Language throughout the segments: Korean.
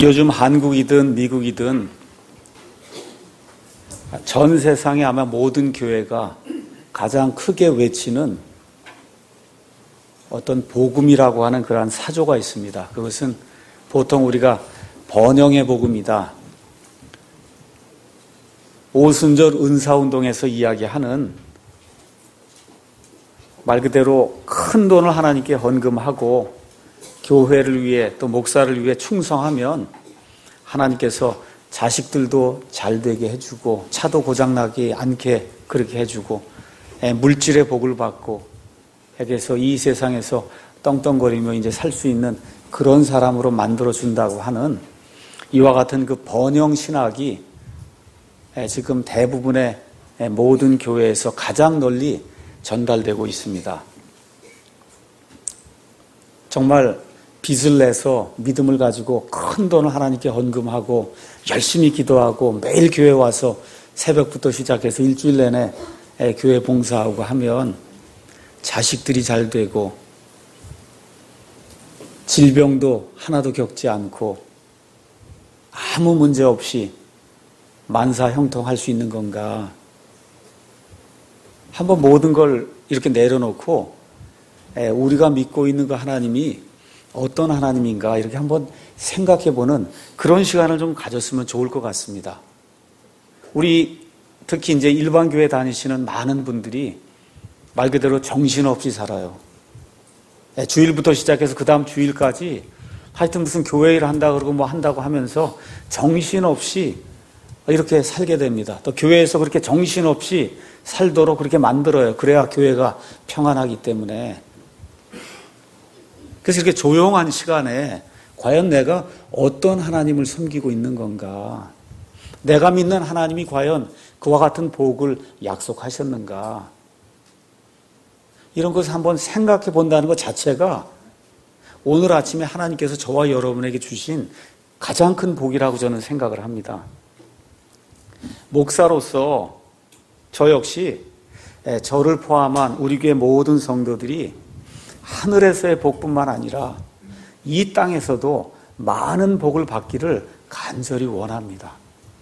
요즘 한국이든 미국이든 전 세상에 아마 모든 교회가 가장 크게 외치는 어떤 복음이라고 하는 그러한 사조가 있습니다. 그것은 보통 우리가 번영의 복음이다. 오순절 은사운동에서 이야기하는 말 그대로 큰 돈을 하나님께 헌금하고 교회를 위해 또 목사를 위해 충성하면 하나님께서 자식들도 잘 되게 해주고 차도 고장나지 않게 그렇게 해주고 물질의 복을 받고 해서 이 세상에서 떵떵거리며 이제 살 수 있는 그런 사람으로 만들어준다고 하는 이와 같은 그 번영 신학이 지금 대부분의 모든 교회에서 가장 널리 전달되고 있습니다. 정말 빚을 내서 믿음을 가지고 큰 돈을 하나님께 헌금하고 열심히 기도하고 매일 교회 와서 새벽부터 시작해서 일주일 내내 교회 봉사하고 하면 자식들이 잘 되고 질병도 하나도 겪지 않고 아무 문제 없이 만사 형통할 수 있는 건가? 한번 모든 걸 이렇게 내려놓고 우리가 믿고 있는 그 하나님이 어떤 하나님인가 이렇게 한번 생각해보는 그런 시간을 좀 가졌으면 좋을 것 같습니다. 우리 특히 이제 일반 교회 다니시는 많은 분들이 말 그대로 정신없이 살아요. 주일부터 시작해서 그 다음 주일까지 하여튼 무슨 교회 일 한다 그러고 뭐 한다고 하면서 정신없이 이렇게 살게 됩니다. 또 교회에서 그렇게 정신없이 살도록 그렇게 만들어요. 그래야 교회가 평안하기 때문에. 그래서 이렇게 조용한 시간에 과연 내가 어떤 하나님을 섬기고 있는 건가? 내가 믿는 하나님이 과연 그와 같은 복을 약속하셨는가? 이런 것을 한번 생각해 본다는 것 자체가 오늘 아침에 하나님께서 저와 여러분에게 주신 가장 큰 복이라고 저는 생각을 합니다. 목사로서 저 역시 저를 포함한 우리 교회 모든 성도들이 하늘에서의 복뿐만 아니라 이 땅에서도 많은 복을 받기를 간절히 원합니다.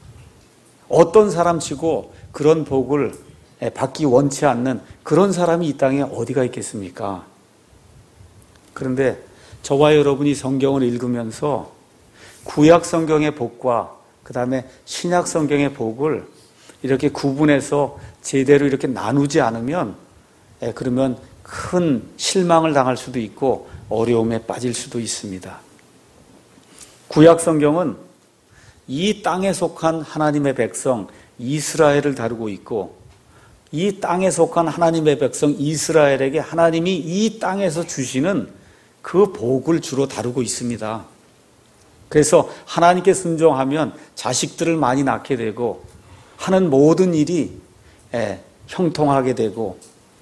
어떤 사람치고 그런 복을 받기 원치 않는 그런 사람이 이 땅에 어디가 있겠습니까? 그런데 저와 여러분이 성경을 읽으면서 구약 성경의 복과 그 다음에 신약 성경의 복을 이렇게 구분해서 제대로 이렇게 나누지 않으면 그러면 큰 실망을 당할 수도 있고 어려움에 빠질 수도 있습니다. 구약 성경은 이 땅에 속한 하나님의 백성 이스라엘을 다루고 있고 이 땅에 속한 하나님의 백성 이스라엘에게 하나님이 이 땅에서 주시는 그 복을 주로 다루고 있습니다. 그래서 하나님께 순종하면 자식들을 많이 낳게 되고 하는 모든 일이 형통하게 되고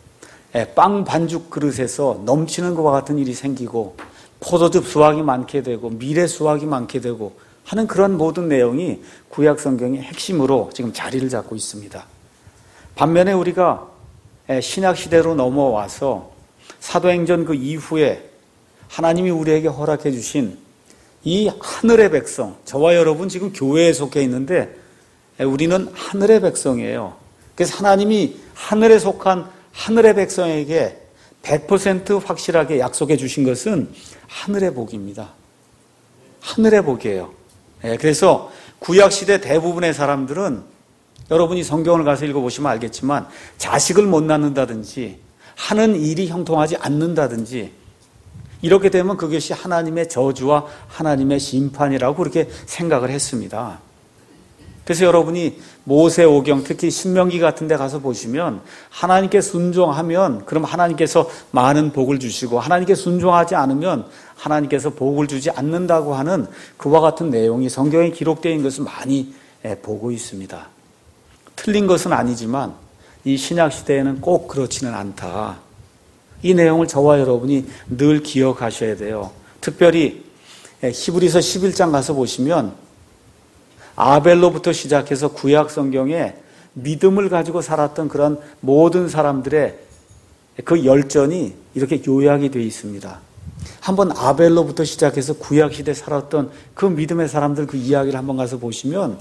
빵 반죽 그릇에서 넘치는 것과 같은 일이 생기고 포도즙 수확이 많게 되고 미래 수확이 많게 되고 하는 그런 모든 내용이 구약 성경의 핵심으로 지금 자리를 잡고 있습니다. 반면에 우리가 신약 시대로 넘어와서 사도행전 그 이후에 하나님이 우리에게 허락해 주신 이 하늘의 백성, 저와 여러분 지금 교회에 속해 있는데 우리는 하늘의 백성이에요. 그래서 하나님이 하늘에 속한 하늘의 백성에게 100% 확실하게 약속해 주신 것은 하늘의 복입니다. 하늘의 복이에요. 그래서 구약시대 대부분의 사람들은 여러분이 성경을 가서 읽어보시면 알겠지만 자식을 못 낳는다든지 하는 일이 형통하지 않는다든지 이렇게 되면 그것이 하나님의 저주와 하나님의 심판이라고 그렇게 생각을 했습니다. 그래서 여러분이 모세오경 특히 신명기 같은 데 가서 보시면 하나님께 순종하면 그럼 하나님께서 많은 복을 주시고 하나님께 순종하지 않으면 하나님께서 복을 주지 않는다고 하는 그와 같은 내용이 성경에 기록되어 있는 것을 많이 보고 있습니다. 틀린 것은 아니지만 이 신약시대에는 꼭 그렇지는 않다. 이 내용을 저와 여러분이 늘 기억하셔야 돼요. 특별히 히브리서 11장 가서 보시면 아벨로부터 시작해서 구약 성경에 믿음을 가지고 살았던 그런 모든 사람들의 그 열전이 이렇게 요약이 되어 있습니다. 한번 아벨로부터 시작해서 구약시대에 살았던 그 믿음의 사람들 그 이야기를 한번 가서 보시면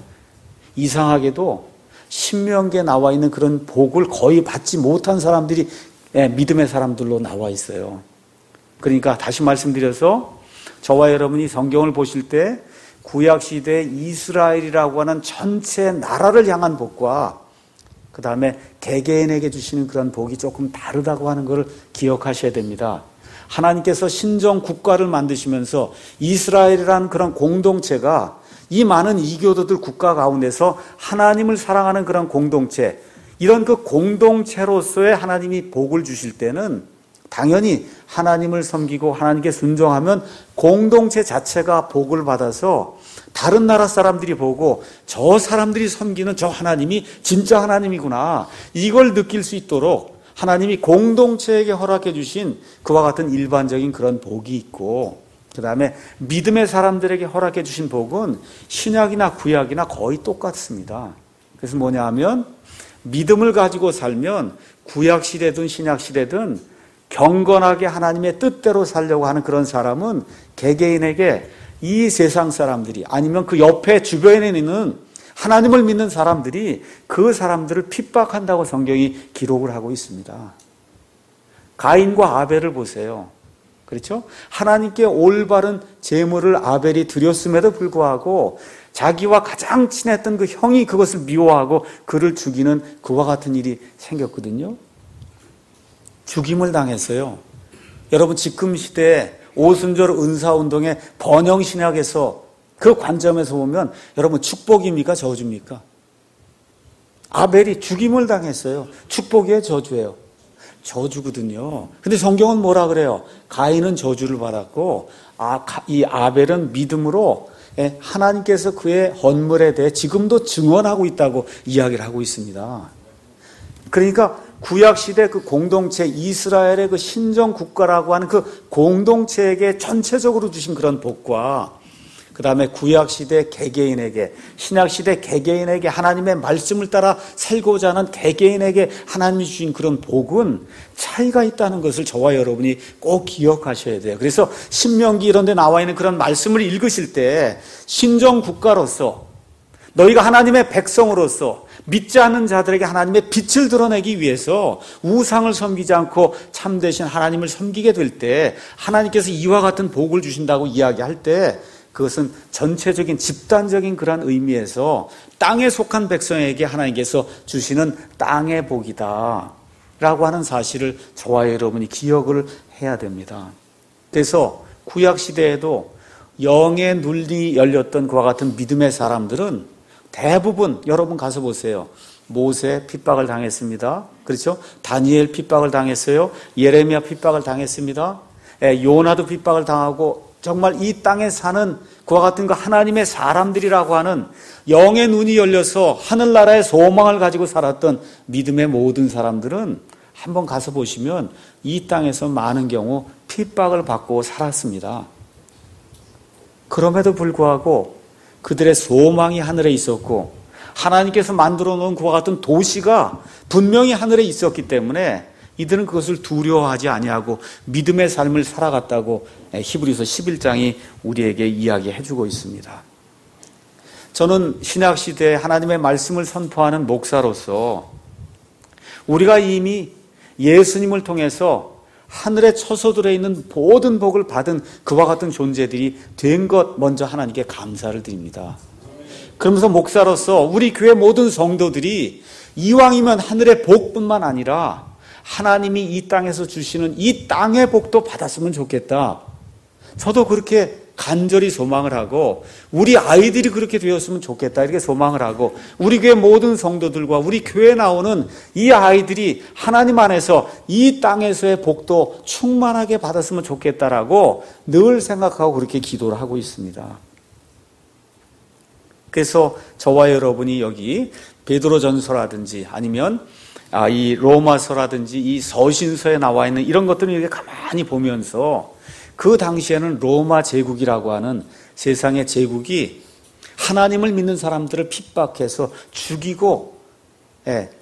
이상하게도 신명기에 나와 있는 그런 복을 거의 받지 못한 사람들이 믿음의 사람들로 나와 있어요. 그러니까 다시 말씀드려서 저와 여러분이 성경을 보실 때 구약시대에 이스라엘이라고 하는 전체 나라를 향한 복과 그 다음에 개개인에게 주시는 그런 복이 조금 다르다고 하는 것을 기억하셔야 됩니다. 하나님께서 신정 국가를 만드시면서 이스라엘이라는 그런 공동체가 이 많은 이교도들 국가 가운데서 하나님을 사랑하는 그런 공동체, 이런 그 공동체로서의 하나님이 복을 주실 때는 당연히 하나님을 섬기고 하나님께 순종하면 공동체 자체가 복을 받아서 다른 나라 사람들이 보고 저 사람들이 섬기는 저 하나님이 진짜 하나님이구나, 이걸 느낄 수 있도록 하나님이 공동체에게 허락해 주신 그와 같은 일반적인 그런 복이 있고, 그 다음에 믿음의 사람들에게 허락해 주신 복은 신약이나 구약이나 거의 똑같습니다. 그래서 뭐냐 하면 믿음을 가지고 살면 구약시대든 신약시대든 경건하게 하나님의 뜻대로 살려고 하는 그런 사람은 개개인에게 이 세상 사람들이 아니면 그 옆에 주변에 있는 하나님을 믿는 사람들이 그 사람들을 핍박한다고 성경이 기록을 하고 있습니다. 가인과 아벨을 보세요. 그렇죠? 하나님께 올바른 제물을 아벨이 드렸음에도 불구하고 자기와 가장 친했던 그 형이 그것을 미워하고 그를 죽이는 그와 같은 일이 생겼거든요. 죽임을 당했어요. 여러분, 지금 시대에 오순절 은사운동의 번영신학에서 그 관점에서 보면 여러분 축복입니까? 저주입니까? 아벨이 죽임을 당했어요. 축복이에요? 저주예요? 저주거든요. 근데 성경은 뭐라 그래요? 가인은 저주를 받았고 이 아벨은 믿음으로 하나님께서 그의 헌물에 대해 지금도 증언하고 있다고 이야기를 하고 있습니다. 그러니까 구약시대 그 공동체, 이스라엘의 그 신정국가라고 하는 그 공동체에게 전체적으로 주신 그런 복과 그 다음에 구약시대 개개인에게, 신약시대 개개인에게 하나님의 말씀을 따라 살고자 하는 개개인에게 하나님이 주신 그런 복은 차이가 있다는 것을 저와 여러분이 꼭 기억하셔야 돼요. 그래서 신명기 이런 데 나와 있는 그런 말씀을 읽으실 때 신정국가로서 너희가 하나님의 백성으로서 믿지 않는 자들에게 하나님의 빛을 드러내기 위해서 우상을 섬기지 않고 참되신 하나님을 섬기게 될 때 하나님께서 이와 같은 복을 주신다고 이야기할 때 그것은 전체적인 집단적인 그런 의미에서 땅에 속한 백성에게 하나님께서 주시는 땅의 복이다 라고 하는 사실을 저와 여러분이 기억을 해야 됩니다. 그래서 구약시대에도 영의 눈이 열렸던 그와 같은 믿음의 사람들은 대부분 여러분 가서 보세요. 모세 핍박을 당했습니다. 그렇죠? 다니엘 핍박을 당했어요. 예레미야 핍박을 당했습니다. 요나도 핍박을 당하고 정말 이 땅에 사는 그와 같은 그 하나님의 사람들이라고 하는 영의 눈이 열려서 하늘나라의 소망을 가지고 살았던 믿음의 모든 사람들은 한번 가서 보시면 이 땅에서 많은 경우 핍박을 받고 살았습니다. 그럼에도 불구하고 그들의 소망이 하늘에 있었고 하나님께서 만들어 놓은 그와 같은 도시가 분명히 하늘에 있었기 때문에 이들은 그것을 두려워하지 아니하고 믿음의 삶을 살아갔다고 히브리서 11장이 우리에게 이야기해 주고 있습니다. 저는 신약시대에 하나님의 말씀을 선포하는 목사로서 우리가 이미 예수님을 통해서 하늘에 처소들에 있는 모든 복을 받은 그와 같은 존재들이 된 것 먼저 하나님께 감사를 드립니다. 그러면서 목사로서 우리 교회 모든 성도들이 이왕이면 하늘의 복뿐만 아니라 하나님이 이 땅에서 주시는 이 땅의 복도 받았으면 좋겠다. 저도 그렇게 간절히 소망을 하고 우리 아이들이 그렇게 되었으면 좋겠다 이렇게 소망을 하고 우리 교회 모든 성도들과 우리 교회에 나오는 이 아이들이 하나님 안에서 이 땅에서의 복도 충만하게 받았으면 좋겠다라고 늘 생각하고 그렇게 기도를 하고 있습니다. 그래서 저와 여러분이 여기 베드로전서라든지 아니면 이 로마서라든지 이 서신서에 나와 있는 이런 것들을 이렇게 가만히 보면서 그 당시에는 로마 제국이라고 하는 세상의 제국이 하나님을 믿는 사람들을 핍박해서 죽이고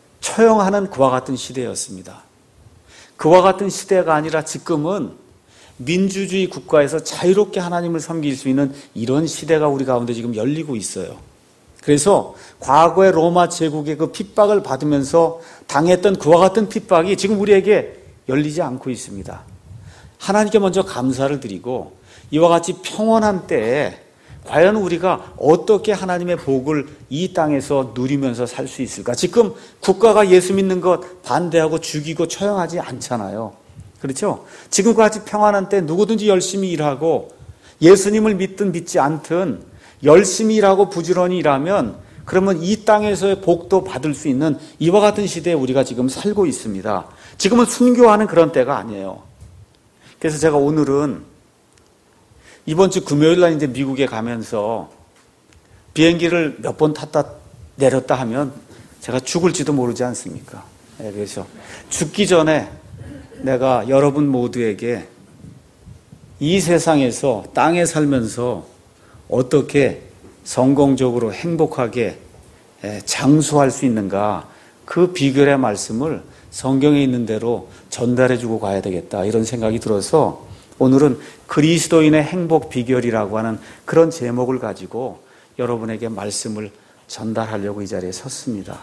처형하는 그와 같은 시대였습니다. 그와 같은 시대가 아니라 지금은 민주주의 국가에서 자유롭게 하나님을 섬길 수 있는 이런 시대가 우리 가운데 지금 열리고 있어요. 그래서 과거의 로마 제국의 그 핍박을 받으면서 당했던 그와 같은 핍박이 지금 우리에게 열리지 않고 있습니다. 하나님께 먼저 감사를 드리고 이와 같이 평온한 때에 과연 우리가 어떻게 하나님의 복을 이 땅에서 누리면서 살 수 있을까? 지금 국가가 예수 믿는 것 반대하고 죽이고 처형하지 않잖아요. 그렇죠? 지금과 같이 평안한 때 누구든지 열심히 일하고 예수님을 믿든 믿지 않든 열심히 일하고 부지런히 일하면 그러면 이 땅에서의 복도 받을 수 있는 이와 같은 시대에 우리가 지금 살고 있습니다. 지금은 순교하는 그런 때가 아니에요. 그래서 제가 오늘은 이번 주 금요일 날 이제 미국에 가면서 비행기를 몇 번 탔다 내렸다 하면 제가 죽을지도 모르지 않습니까? 그래서 죽기 전에 내가 여러분 모두에게 이 세상에서 땅에 살면서 어떻게 성공적으로 행복하게 장수할 수 있는가, 그 비결의 말씀을 성경에 있는 대로 전달해주고 가야 되겠다, 이런 생각이 들어서 오늘은 그리스도인의 행복 비결이라고 하는 그런 제목을 가지고 여러분에게 말씀을 전달하려고 이 자리에 섰습니다.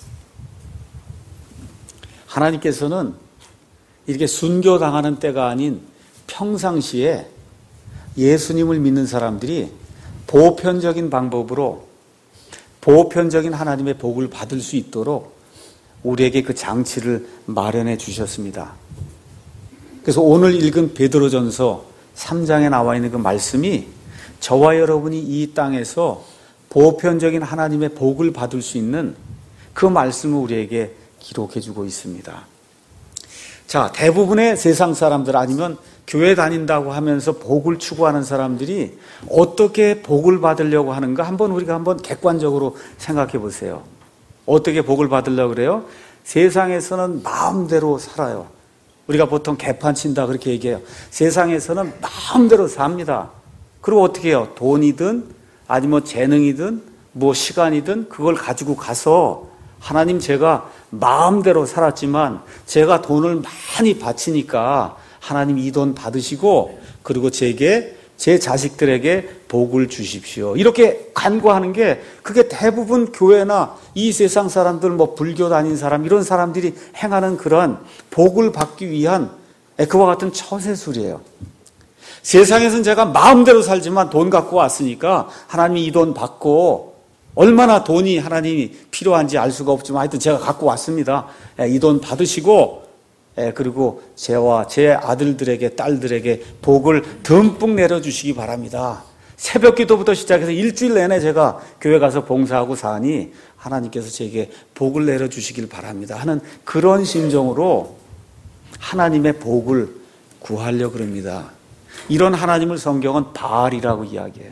하나님께서는 이렇게 순교당하는 때가 아닌 평상시에 예수님을 믿는 사람들이 보편적인 방법으로 보편적인 하나님의 복을 받을 수 있도록 우리에게 그 장치를 마련해 주셨습니다. 그래서 오늘 읽은 베드로전서 3장에 나와 있는 그 말씀이 저와 여러분이 이 땅에서 보편적인 하나님의 복을 받을 수 있는 그 말씀을 우리에게 기록해 주고 있습니다. 자, 대부분의 세상 사람들 아니면 교회 다닌다고 하면서 복을 추구하는 사람들이 어떻게 복을 받으려고 하는가 우리가 한번 객관적으로 생각해 보세요. 어떻게 복을 받으려고 그래요? 세상에서는 마음대로 살아요. 우리가 보통 개판 친다 그렇게 얘기해요. 세상에서는 마음대로 삽니다. 그리고 어떻게 해요? 돈이든 아니면 재능이든 뭐 시간이든 그걸 가지고 가서 하나님, 제가 마음대로 살았지만 제가 돈을 많이 바치니까 하나님 이 돈 받으시고 그리고 제게 제 자식들에게 복을 주십시오. 이렇게 간구하는 게 그게 대부분 교회나 이 세상 사람들, 뭐 불교 다닌 사람, 이런 사람들이 행하는 그런 복을 받기 위한 그와 같은 처세술이에요. 세상에서는 제가 마음대로 살지만 돈 갖고 왔으니까 하나님이 이 돈 받고, 얼마나 돈이 하나님이 필요한지 알 수가 없지만 하여튼 제가 갖고 왔습니다. 이 돈 받으시고 그리고 저와 제 아들들에게 딸들에게 복을 듬뿍 내려주시기 바랍니다. 새벽 기도부터 시작해서 일주일 내내 제가 교회 가서 봉사하고 사니 하나님께서 제게 복을 내려주시길 바랍니다 하는 그런 심정으로 하나님의 복을 구하려고 그럽니다. 이런 하나님을 성경은 바알이라고 이야기해요.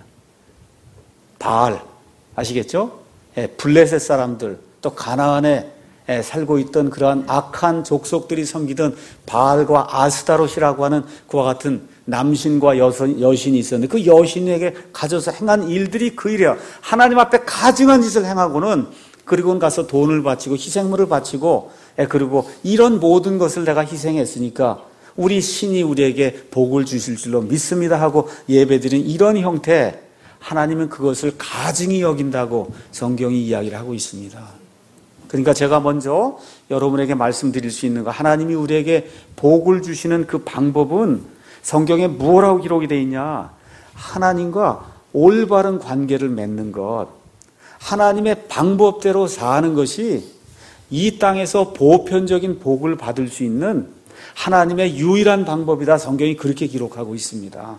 바알 아시겠죠? 블레셋 사람들, 또 가나안에 살고 있던 그러한 악한 족속들이 섬기던 바알과 아스타롯이라고 하는 그와 같은 남신과 여신이 있었는데 그 여신에게 가져서 행한 일들이 그 일이에요. 하나님 앞에 가증한 짓을 행하고는 그리고는 가서 돈을 바치고 희생물을 바치고 그리고 이런 모든 것을 내가 희생했으니까 우리 신이 우리에게 복을 주실 줄로 믿습니다 하고 예배드린 이런 형태, 하나님은 그것을 가증히 여긴다고 성경이 이야기를 하고 있습니다. 그러니까 제가 먼저 여러분에게 말씀드릴 수 있는 거, 하나님이 우리에게 복을 주시는 그 방법은 성경에 무엇라고 기록이 되어 있냐? 하나님과 올바른 관계를 맺는 것, 하나님의 방법대로 사는 것이 이 땅에서 보편적인 복을 받을 수 있는 하나님의 유일한 방법이다. 성경이 그렇게 기록하고 있습니다.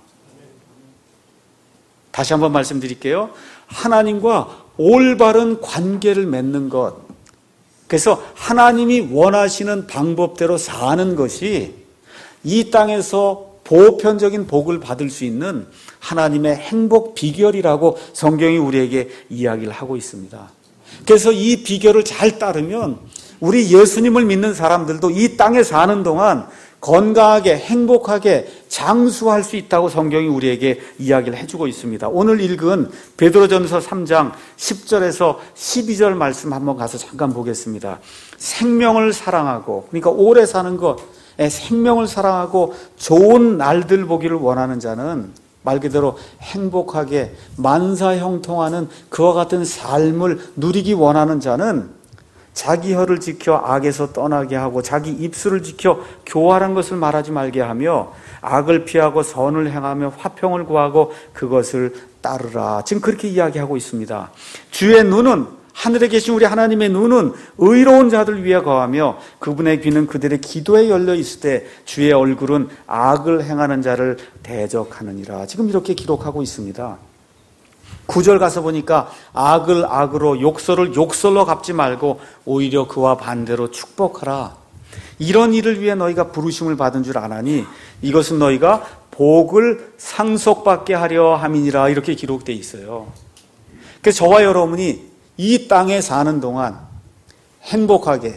다시 한번 말씀드릴게요. 하나님과 올바른 관계를 맺는 것, 그래서 하나님이 원하시는 방법대로 사는 것이 이 땅에서 보편적인 복을 받을 수 있는 하나님의 행복 비결이라고 성경이 우리에게 이야기를 하고 있습니다. 그래서 이 비결을 잘 따르면 우리 예수님을 믿는 사람들도 이 땅에 사는 동안 건강하게 행복하게 장수할 수 있다고 성경이 우리에게 이야기를 해주고 있습니다. 오늘 읽은 베드로전서 3장 10절에서 12절 말씀 한번 가서 잠깐 보겠습니다. 생명을 사랑하고, 그러니까 오래 사는 것, 생명을 사랑하고 좋은 날들 보기를 원하는 자는 말 그대로 행복하게 만사형통하는 그와 같은 삶을 누리기 원하는 자는 자기 혀를 지켜 악에서 떠나게 하고 자기 입술을 지켜 교활한 것을 말하지 말게 하며 악을 피하고 선을 행하며 화평을 구하고 그것을 따르라. 지금 그렇게 이야기하고 있습니다. 주의 눈은, 하늘에 계신 우리 하나님의 눈은 의로운 자들 위에 거하며 그분의 귀는 그들의 기도에 열려 있을 때 주의 얼굴은 악을 행하는 자를 대적하느니라. 지금 이렇게 기록하고 있습니다. 9절 가서 보니까 악을 악으로 욕설을 욕설로 갚지 말고 오히려 그와 반대로 축복하라. 이런 일을 위해 너희가 부르심을 받은 줄 아나니 이것은 너희가 복을 상속받게 하려 함이니라. 이렇게 기록되어 있어요. 그래서 저와 여러분이 이 땅에 사는 동안 행복하게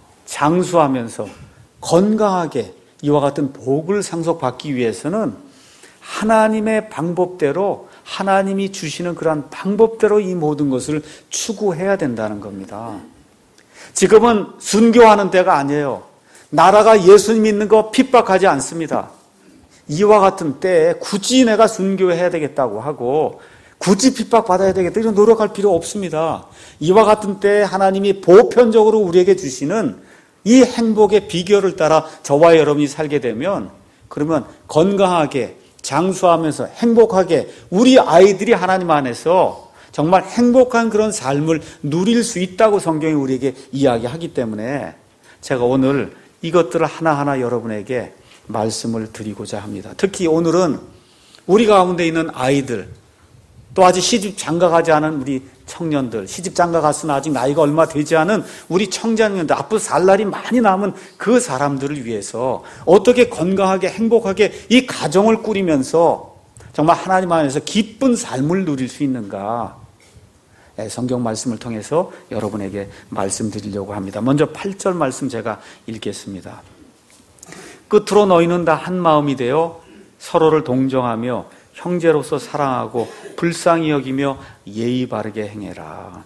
장수하면서 건강하게 이와 같은 복을 상속받기 위해서는 하나님의 방법대로, 하나님이 주시는 그러한 방법대로 이 모든 것을 추구해야 된다는 겁니다. 지금은 순교하는 때가 아니에요. 나라가 예수님 믿는 거 핍박하지 않습니다. 이와 같은 때에 굳이 내가 순교해야 되겠다고 하고 굳이 핍박받아야 되겠다 이런 노력할 필요 없습니다. 이와 같은 때에 하나님이 보편적으로 우리에게 주시는 이 행복의 비결을 따라 저와 여러분이 살게 되면 그러면 건강하게 장수하면서 행복하게 우리 아이들이 하나님 안에서 정말 행복한 그런 삶을 누릴 수 있다고 성경이 우리에게 이야기하기 때문에 제가 오늘 이것들을 하나하나 여러분에게 말씀을 드리고자 합니다. 특히 오늘은 우리 가운데 있는 아이들, 또 아직 시집 장가가지 않은 우리 청년들, 시집 장가갔으나 아직 나이가 얼마 되지 않은 우리 청장년들, 앞으로 살 날이 많이 남은 그 사람들을 위해서 어떻게 건강하게 행복하게 이 가정을 꾸리면서 정말 하나님 안에서 기쁜 삶을 누릴 수 있는가, 성경 말씀을 통해서 여러분에게 말씀드리려고 합니다. 먼저 8절 말씀 제가 읽겠습니다. 끝으로 너희는 다 한 마음이 되어 서로를 동정하며 형제로서 사랑하고 불쌍히 여기며 예의 바르게 행해라.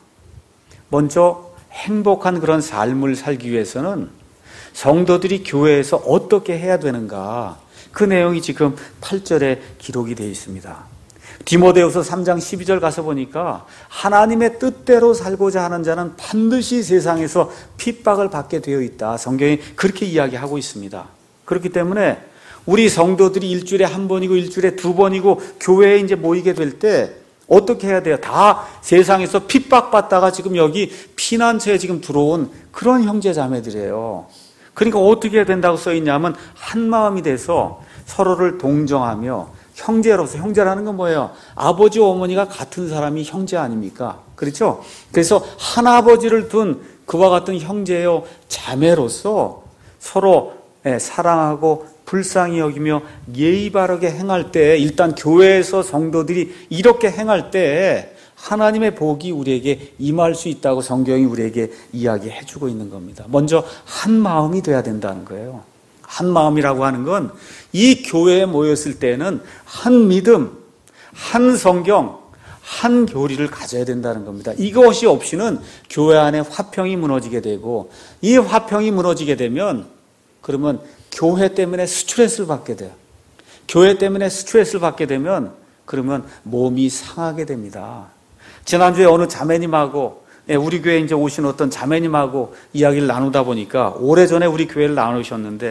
먼저 행복한 그런 삶을 살기 위해서는 성도들이 교회에서 어떻게 해야 되는가, 그 내용이 지금 8절에 기록이 되어 있습니다. 디모데후서 3장 12절 가서 보니까 하나님의 뜻대로 살고자 하는 자는 반드시 세상에서 핍박을 받게 되어 있다. 성경이 그렇게 이야기하고 있습니다. 그렇기 때문에 우리 성도들이 일주일에 한 번이고 일주일에 두 번이고 교회에 이제 모이게 될 때 어떻게 해야 돼요? 다 세상에서 핍박받다가 지금 여기 피난처에 지금 들어온 그런 형제 자매들이에요. 그러니까 어떻게 해야 된다고 써 있냐면 한 마음이 돼서 서로를 동정하며 형제로서, 형제라는 건 뭐예요? 아버지 어머니가 같은 사람이 형제 아닙니까? 그렇죠? 그래서 한 아버지를 둔 그와 같은 형제요 자매로서 서로 사랑하고 불쌍히 여기며 예의 바르게 행할 때, 일단 교회에서 성도들이 이렇게 행할 때 하나님의 복이 우리에게 임할 수 있다고 성경이 우리에게 이야기해 주고 있는 겁니다. 먼저 한 마음이 돼야 된다는 거예요. 한 마음이라고 하는 건 이 교회에 모였을 때는 한 믿음, 한 성경, 한 교리를 가져야 된다는 겁니다. 이것이 없이는 교회 안에 화평이 무너지게 되고, 이 화평이 무너지게 되면 그러면 교회 때문에 스트레스를 받게 돼요. 교회 때문에 스트레스를 받게 되면 그러면 몸이 상하게 됩니다. 지난주에 어느 자매님하고, 우리 교회에 이제 오신 어떤 자매님하고 이야기를 나누다 보니까 오래전에 우리 교회를 나누셨는데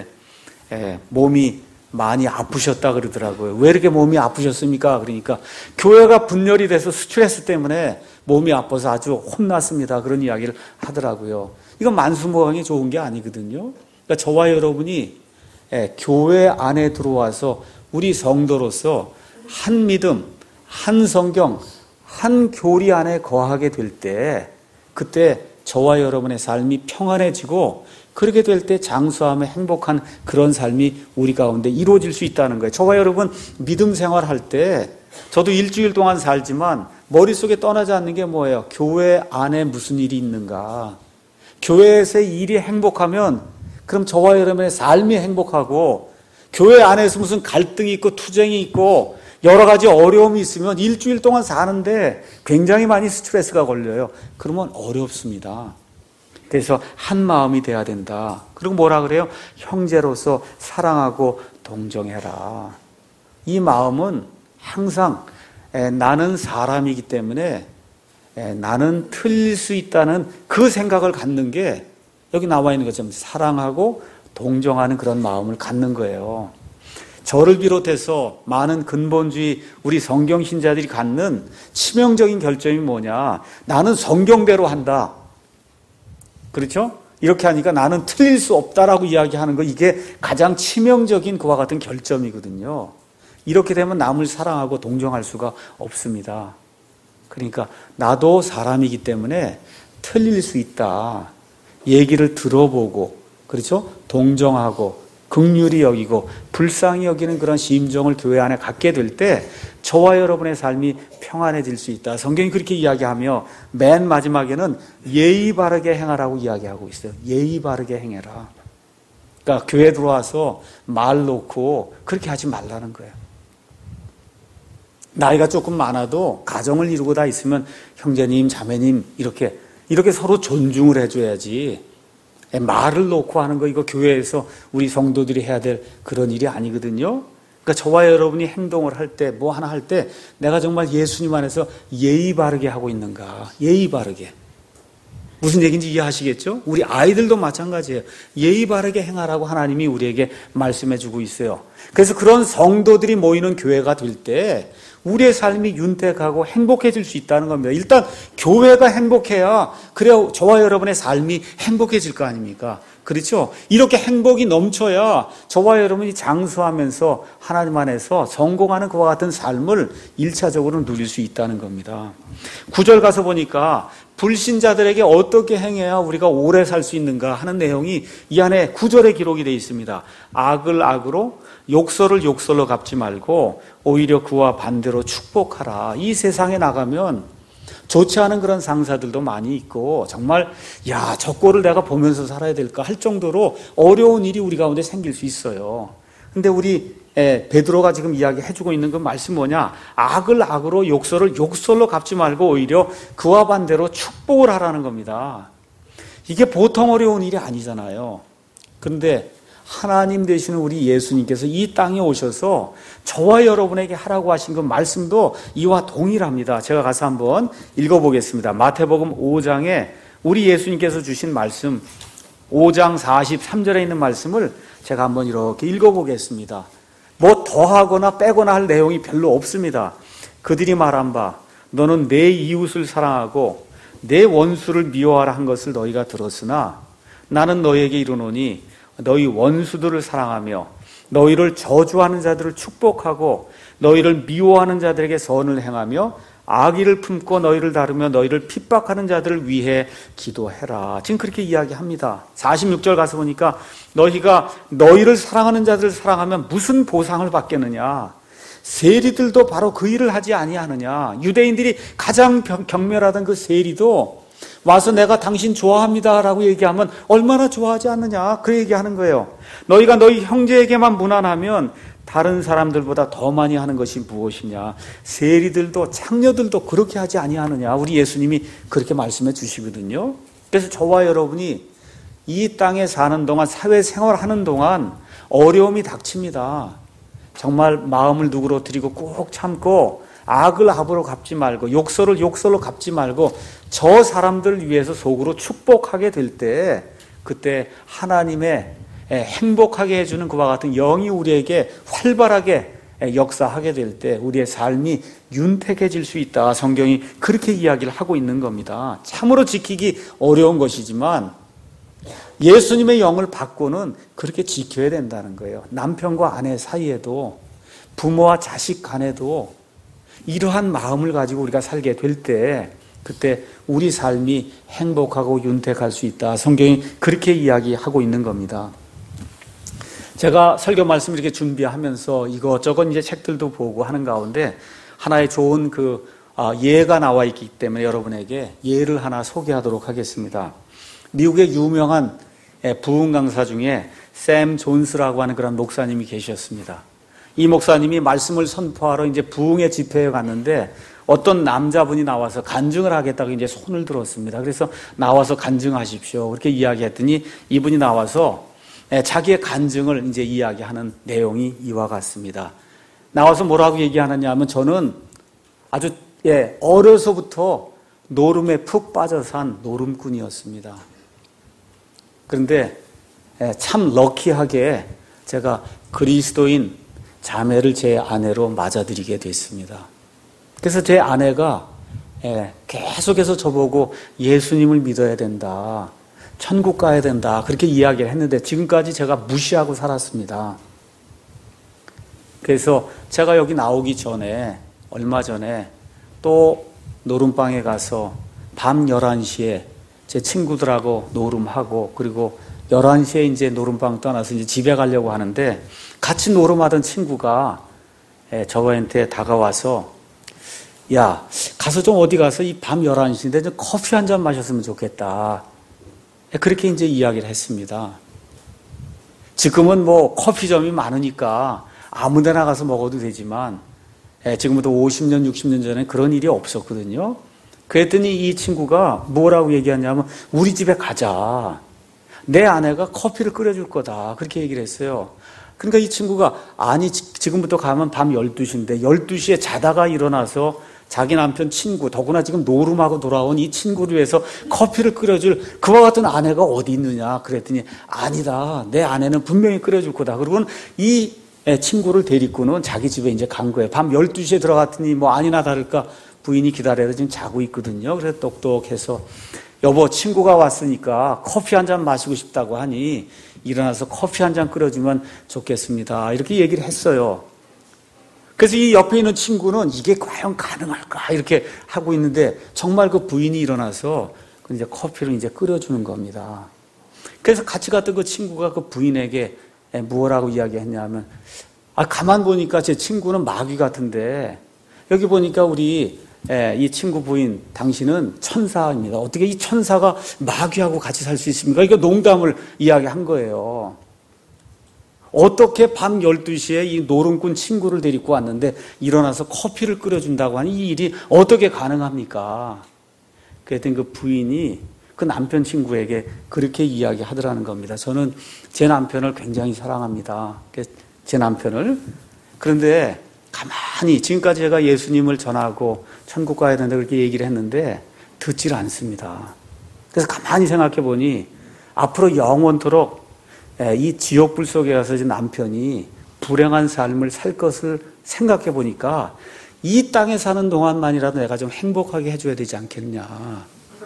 몸이 많이 아프셨다 그러더라고요. 왜 이렇게 몸이 아프셨습니까? 그러니까 교회가 분열이 돼서 스트레스 때문에 몸이 아파서 아주 혼났습니다. 그런 이야기를 하더라고요. 이건 만수무강이 좋은 게 아니거든요. 그러니까 저와 여러분이 교회 안에 들어와서 우리 성도로서 한 믿음, 한 성경, 한 교리 안에 거하게 될 때, 그때 저와 여러분의 삶이 평안해지고 그렇게 될 때 장수하며 행복한 그런 삶이 우리 가운데 이루어질 수 있다는 거예요. 저와 여러분 믿음 생활할 때 저도 일주일 동안 살지만 머릿속에 떠나지 않는 게 뭐예요? 교회 안에 무슨 일이 있는가? 교회에서의 일이 행복하면 그럼 저와 여러분의 삶이 행복하고, 교회 안에서 무슨 갈등이 있고 투쟁이 있고 여러 가지 어려움이 있으면 일주일 동안 사는데 굉장히 많이 스트레스가 걸려요. 그러면 어렵습니다. 그래서 한 마음이 돼야 된다. 그리고 뭐라 그래요? 형제로서 사랑하고 동정해라. 이 마음은 항상 나는 사람이기 때문에 나는 틀릴 수 있다는 그 생각을 갖는 게 여기 나와 있는 것처럼 사랑하고 동정하는 그런 마음을 갖는 거예요. 저를 비롯해서 많은 근본주의 우리 성경 신자들이 갖는 치명적인 결점이 뭐냐? 나는 성경대로 한다. 그렇죠? 이렇게 하니까 나는 틀릴 수 없다라고 이야기하는 거, 이게 가장 치명적인 그와 같은 결점이거든요. 이렇게 되면 남을 사랑하고 동정할 수가 없습니다. 그러니까 나도 사람이기 때문에 틀릴 수 있다. 얘기를 들어보고, 그렇죠? 동정하고 긍휼히 여기고 불쌍히 여기는 그런 심정을 교회 안에 갖게 될 때 저와 여러분의 삶이 평안해질 수 있다. 성경이 그렇게 이야기하며 맨 마지막에는 예의 바르게 행하라고 이야기하고 있어요. 예의 바르게 행해라. 그러니까 교회 들어와서 말 놓고 그렇게 하지 말라는 거예요. 나이가 조금 많아도 가정을 이루고 다 있으면 형제님, 자매님 이렇게 서로 존중을 해줘야지. 말을 놓고 하는 거, 이거 교회에서 우리 성도들이 해야 될 그런 일이 아니거든요. 그러니까 저와 여러분이 행동을 할 때, 뭐 하나 할 때 내가 정말 예수님 안에서 예의 바르게 하고 있는가. 예의 바르게. 무슨 얘기인지 이해하시겠죠? 우리 아이들도 마찬가지예요. 예의 바르게 행하라고 하나님이 우리에게 말씀해 주고 있어요. 그래서 그런 성도들이 모이는 교회가 될 때 우리의 삶이 윤택하고 행복해질 수 있다는 겁니다. 일단 교회가 행복해야 그래야 저와 여러분의 삶이 행복해질 거 아닙니까? 그렇죠? 이렇게 행복이 넘쳐야 저와 여러분이 장수하면서 하나님 안에서 성공하는 그와 같은 삶을 1차적으로 누릴 수 있다는 겁니다. 9절 가서 보니까 불신자들에게 어떻게 행해야 우리가 오래 살 수 있는가 하는 내용이 이 안에 9절에 기록이 되어 있습니다. 악을 악으로 욕설을 욕설로 갚지 말고 오히려 그와 반대로 축복하라. 이 세상에 나가면 좋지 않은 그런 상사들도 많이 있고 정말 저 꼴을 내가 보면서 살아야 될까 할 정도로 어려운 일이 우리 가운데 생길 수 있어요. 근데 우리 베드로가 지금 이야기해주고 있는 그 말씀 뭐냐? 악을 악으로 욕설을 욕설로 갚지 말고 오히려 그와 반대로 축복을 하라는 겁니다. 이게 보통 어려운 일이 아니잖아요. 그런데 하나님 되시는 우리 예수님께서 이 땅에 오셔서 저와 여러분에게 하라고 하신 그 말씀도 이와 동일합니다. 제가 가서 한번 읽어보겠습니다. 마태복음 5장에 우리 예수님께서 주신 말씀 5장 43절에 있는 말씀을 제가 한번 이렇게 읽어보겠습니다. 뭐 더하거나 빼거나 할 내용이 별로 없습니다. 그들이 말한 바 너는 내 이웃을 사랑하고 내 원수를 미워하라 한 것을 너희가 들었으나 나는 너희에게 이르노니 너희 원수들을 사랑하며 너희를 저주하는 자들을 축복하고 너희를 미워하는 자들에게 선을 행하며 악의를 품고 너희를 다루며 너희를 핍박하는 자들을 위해 기도해라. 지금 그렇게 이야기합니다. 46절 가서 보니까 너희가 너희를 사랑하는 자들을 사랑하면 무슨 보상을 받겠느냐. 세리들도 바로 그 일을 하지 아니하느냐. 유대인들이 가장 경멸하던 그 세리도 와서 내가 당신 좋아합니다라고 얘기하면 얼마나 좋아하지 않느냐. 그 얘기하는 거예요. 너희가 너희 형제에게만 무난하면 다른 사람들보다 더 많이 하는 것이 무엇이냐. 세리들도 창녀들도 그렇게 하지 아니하느냐. 우리 예수님이 그렇게 말씀해 주시거든요. 그래서 저와 여러분이 이 땅에 사는 동안, 사회생활하는 동안 어려움이 닥칩니다. 정말 마음을 누그러뜨리고 꾹 참고 악을 악으로 갚지 말고 욕설을 욕설로 갚지 말고 저 사람들을 위해서 속으로 축복하게 될 때 그때 하나님의 행복하게 해주는 그와 같은 영이 우리에게 활발하게 역사하게 될 때 우리의 삶이 윤택해질 수 있다. 성경이 그렇게 이야기를 하고 있는 겁니다. 참으로 지키기 어려운 것이지만 예수님의 영을 받고는 그렇게 지켜야 된다는 거예요. 남편과 아내 사이에도 부모와 자식 간에도 이러한 마음을 가지고 우리가 살게 될 때 그때 우리 삶이 행복하고 윤택할 수 있다. 성경이 그렇게 이야기하고 있는 겁니다. 제가 설교 말씀을 이렇게 준비하면서 이것저것 이제 책들도 보고 하는 가운데 하나의 좋은 예가 나와 있기 때문에 여러분에게 예를 하나 소개하도록 하겠습니다. 미국의 유명한 부흥 강사 중에 샘 존스라고 하는 그런 목사님이 계셨습니다. 이 목사님이 말씀을 선포하러 이제 부흥의 집회에 갔는데 어떤 남자분이 나와서 간증을 하겠다고 이제 손을 들었습니다. 그래서 나와서 간증하십시오. 그렇게 이야기했더니 이분이 나와서 자기의 간증을 이제 이야기하는 내용이 이와 같습니다. 나와서 뭐라고 얘기하느냐 하면 저는 아주 어려서부터 노름에 푹 빠져 산 노름꾼이었습니다. 그런데 참 럭키하게 제가 그리스도인 자매를 제 아내로 맞아들이게 됐습니다. 그래서 제 아내가 계속해서 저보고 예수님을 믿어야 된다, 천국 가야 된다 그렇게 이야기를 했는데 지금까지 제가 무시하고 살았습니다. 그래서 제가 여기 나오기 전에 얼마 전에 또 노름방에 가서 밤 11시에 제 친구들하고 노름하고 그리고 11시에 이제 노름방 떠나서 이제 집에 가려고 하는데 같이 노름하던 친구가 저한테 다가와서 야, 가서 좀 어디 가서 이 밤 11시인데 좀 커피 한 잔 마셨으면 좋겠다. 그렇게 이제 이야기를 했습니다. 지금은 뭐 커피점이 많으니까 아무 데나 가서 먹어도 되지만 지금부터 50년, 60년 전에 그런 일이 없었거든요. 그랬더니 이 친구가 뭐라고 얘기하냐면 우리 집에 가자. 내 아내가 커피를 끓여줄 거다. 그렇게 얘기를 했어요. 그러니까 이 친구가 아니 지금부터 가면 밤 12시인데 12시에 자다가 일어나서 자기 남편 친구 더구나 지금 노름하고 돌아온 이 친구를 위해서 커피를 끓여줄 그와 같은 아내가 어디 있느냐 그랬더니 아니다. 내 아내는 분명히 끓여줄 거다. 그리고는 이 친구를 데리고는 자기 집에 이제 간 거예요. 밤 12시에 들어갔더니 뭐 아니나 다를까 부인이 기다려서 지금 자고 있거든요. 그래서 똑똑해서 여보 친구가 왔으니까 커피 한 잔 마시고 싶다고 하니 일어나서 커피 한 잔 끓여주면 좋겠습니다. 이렇게 얘기를 했어요. 그래서 이 옆에 있는 친구는 이게 과연 가능할까 이렇게 하고 있는데 정말 그 부인이 일어나서 이제 커피를 이제 끓여주는 겁니다. 그래서 같이 갔던 그 친구가 그 부인에게 뭐라고 이야기했냐면 가만 보니까 제 친구는 마귀 같은데 여기 보니까 우리 이 친구 부인 당신은 천사입니다. 어떻게 이 천사가 마귀하고 같이 살 수 있습니까? 이거 농담을 이야기한 거예요. 어떻게 밤 12시에 이 노름꾼 친구를 데리고 왔는데 일어나서 커피를 끓여준다고 하니 이 일이 어떻게 가능합니까? 그랬더니 그 부인이 그 남편 친구에게 그렇게 이야기하더라는 겁니다. 저는 제 남편을 굉장히 사랑합니다. 제 남편을. 그런데 가만히 지금까지 제가 예수님을 전하고 천국 가야 된다 그렇게 얘기를 했는데 듣질 않습니다. 그래서 가만히 생각해 보니 앞으로 영원토록 이 지옥불 속에 가서 남편이 불행한 삶을 살 것을 생각해 보니까 이 땅에 사는 동안만이라도 내가 좀 행복하게 해줘야 되지 않겠냐.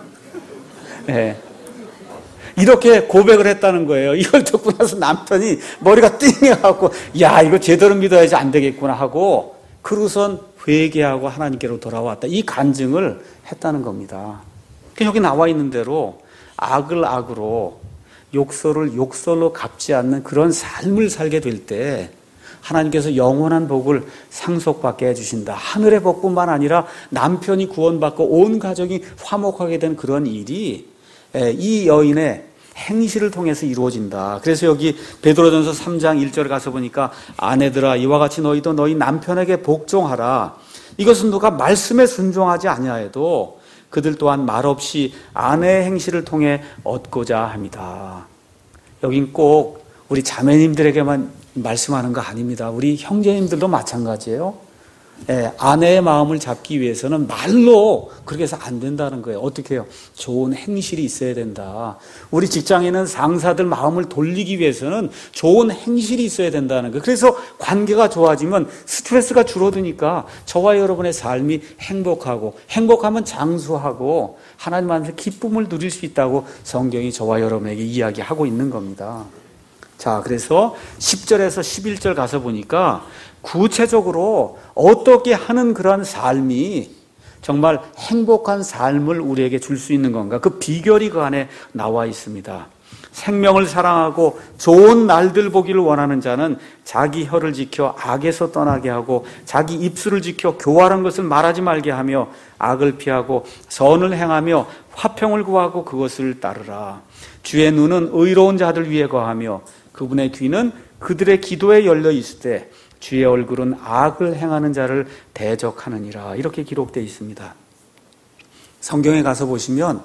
이렇게 고백을 했다는 거예요. 이걸 듣고 나서 남편이 머리가 띵해갖고 야 이거 제대로 믿어야지 안 되겠구나 하고 그러고선 회개하고 하나님께로 돌아왔다. 이 간증을 했다는 겁니다. 여기 나와 있는 대로 악을 악으로 욕설을 욕설로 갚지 않는 그런 삶을 살게 될 때 하나님께서 영원한 복을 상속받게 해주신다. 하늘의 복뿐만 아니라 남편이 구원받고 온 가족이 화목하게 된 그런 일이 이 여인의 행실을 통해서 이루어진다. 그래서 여기 베드로전서 3장 1절에 가서 보니까 아내들아 이와 같이 너희도 너희 남편에게 복종하라. 이것은 누가 말씀에 순종하지 아니하여도 그들 또한 말없이 아내의 행실을 통해 얻고자 합니다. 여긴 꼭 우리 자매님들에게만 말씀하는 거 아닙니다. 우리 형제님들도 마찬가지예요. 아내의 마음을 잡기 위해서는 말로 그렇게 해서 안 된다는 거예요. 어떻게 해요? 좋은 행실이 있어야 된다. 우리 직장에는 상사들 마음을 돌리기 위해서는 좋은 행실이 있어야 된다는 거예요. 그래서 관계가 좋아지면 스트레스가 줄어드니까 저와 여러분의 삶이 행복하고 행복하면 장수하고 하나님 안에서 기쁨을 누릴 수 있다고 성경이 저와 여러분에게 이야기하고 있는 겁니다. 자, 그래서 10절에서 11절 가서 보니까 구체적으로 어떻게 하는 그런 삶이 정말 행복한 삶을 우리에게 줄 수 있는 건가? 그 비결이 그 안에 나와 있습니다. 생명을 사랑하고 좋은 날들 보기를 원하는 자는 자기 혀를 지켜 악에서 떠나게 하고 자기 입술을 지켜 교활한 것을 말하지 말게 하며 악을 피하고 선을 행하며 화평을 구하고 그것을 따르라. 주의 눈은 의로운 자들 위에 거하며 그분의 귀는 그들의 기도에 열려 있을 때 주의 얼굴은 악을 행하는 자를 대적하느니라. 이렇게 기록되어 있습니다. 성경에 가서 보시면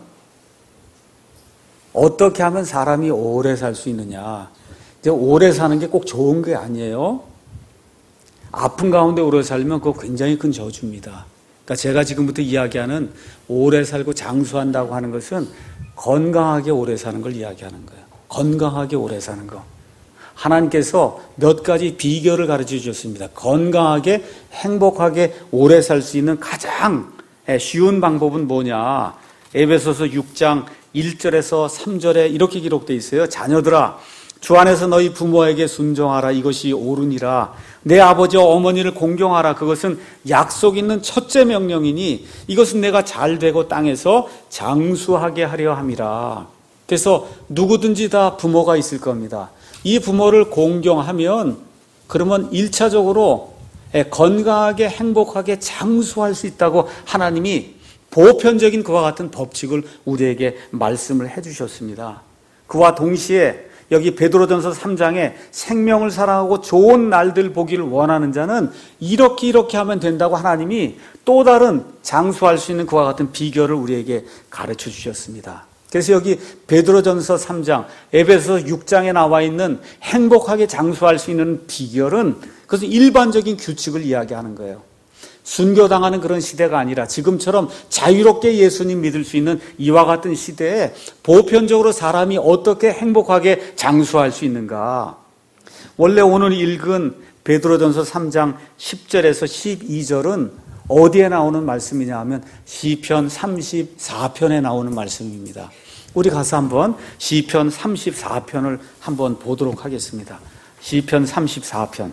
어떻게 하면 사람이 오래 살 수 있느냐. 이제 오래 사는 게 꼭 좋은 게 아니에요. 아픈 가운데 오래 살면 그거 굉장히 큰 저주입니다. 그러니까 제가 지금부터 이야기하는 오래 살고 장수한다고 하는 것은 건강하게 오래 사는 걸 이야기하는 거예요. 건강하게 오래 사는 거. 하나님께서 몇 가지 비결을 가르쳐 주셨습니다. 건강하게 행복하게 오래 살 수 있는 가장 쉬운 방법은 뭐냐. 에베소서 6장 1절에서 3절에 이렇게 기록되어 있어요. 자녀들아, 주 안에서 너희 부모에게 순종하라. 이것이 옳으니라. 내 아버지와 어머니를 공경하라. 그것은 약속 있는 첫째 명령이니 이것은 내가 잘되고 땅에서 장수하게 하려 함이라. 그래서 누구든지 다 부모가 있을 겁니다. 이 부모를 공경하면 그러면 1차적으로 건강하게 행복하게 장수할 수 있다고 하나님이 보편적인 그와 같은 법칙을 우리에게 말씀을 해주셨습니다. 그와 동시에 여기 베드로전서 3장에 생명을 사랑하고 좋은 날들 보기를 원하는 자는 이렇게 하면 된다고 하나님이 또 다른 장수할 수 있는 그와 같은 비결을 우리에게 가르쳐 주셨습니다. 그래서 여기 베드로전서 3장, 에베소서 6장에 나와 있는 행복하게 장수할 수 있는 비결은 그것은 일반적인 규칙을 이야기하는 거예요. 순교당하는 그런 시대가 아니라 지금처럼 자유롭게 예수님 믿을 수 있는 이와 같은 시대에 보편적으로 사람이 어떻게 행복하게 장수할 수 있는가. 원래 오늘 읽은 베드로전서 3장 10절에서 12절은 어디에 나오는 말씀이냐 하면 시편 34편에 나오는 말씀입니다. 우리 가서 한번 시편 34편을 한번 보도록 하겠습니다. 시편 34편.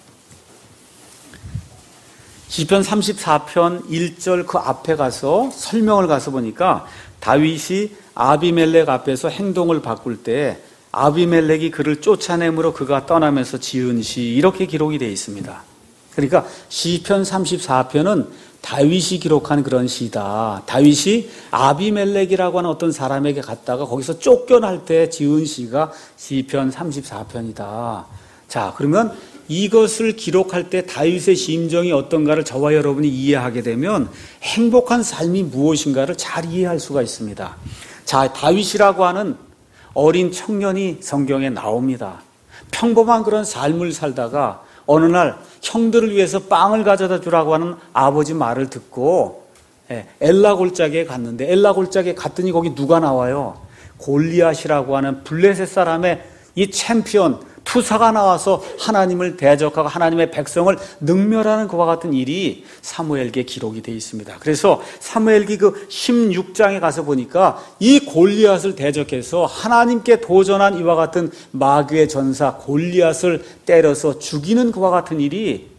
시편 34편 1절 그 앞에 가서 설명을 가서 보니까 다윗이 아비멜렉 앞에서 행동을 바꿀 때 아비멜렉이 그를 쫓아내므로 그가 떠나면서 지은 시 이렇게 기록이 되어 있습니다. 그러니까 시편 34편은 다윗이 기록한 그런 시다. 다윗이 아비멜렉이라고 하는 어떤 사람에게 갔다가 거기서 쫓겨날 때 지은 시가 시편 34편이다. 자, 그러면 이것을 기록할 때 다윗의 심정이 어떤가를 저와 여러분이 이해하게 되면 행복한 삶이 무엇인가를 잘 이해할 수가 있습니다. 자, 다윗이라고 하는 어린 청년이 성경에 나옵니다. 평범한 그런 삶을 살다가 어느 날 형들을 위해서 빵을 가져다 주라고 하는 아버지 말을 듣고 엘라 골짜기에 갔는데 엘라 골짜기에 갔더니 거기 누가 나와요? 골리앗이라고 하는 블레셋 사람의 이 챔피언 투사가 나와서 하나님을 대적하고 하나님의 백성을 능멸하는 그와 같은 일이 사무엘기에 기록이 되어 있습니다. 그래서 사무엘기 그 16장에 가서 보니까 이 골리앗을 대적해서 하나님께 도전한 이와 같은 마귀의 전사 골리앗을 때려서 죽이는 그와 같은 일이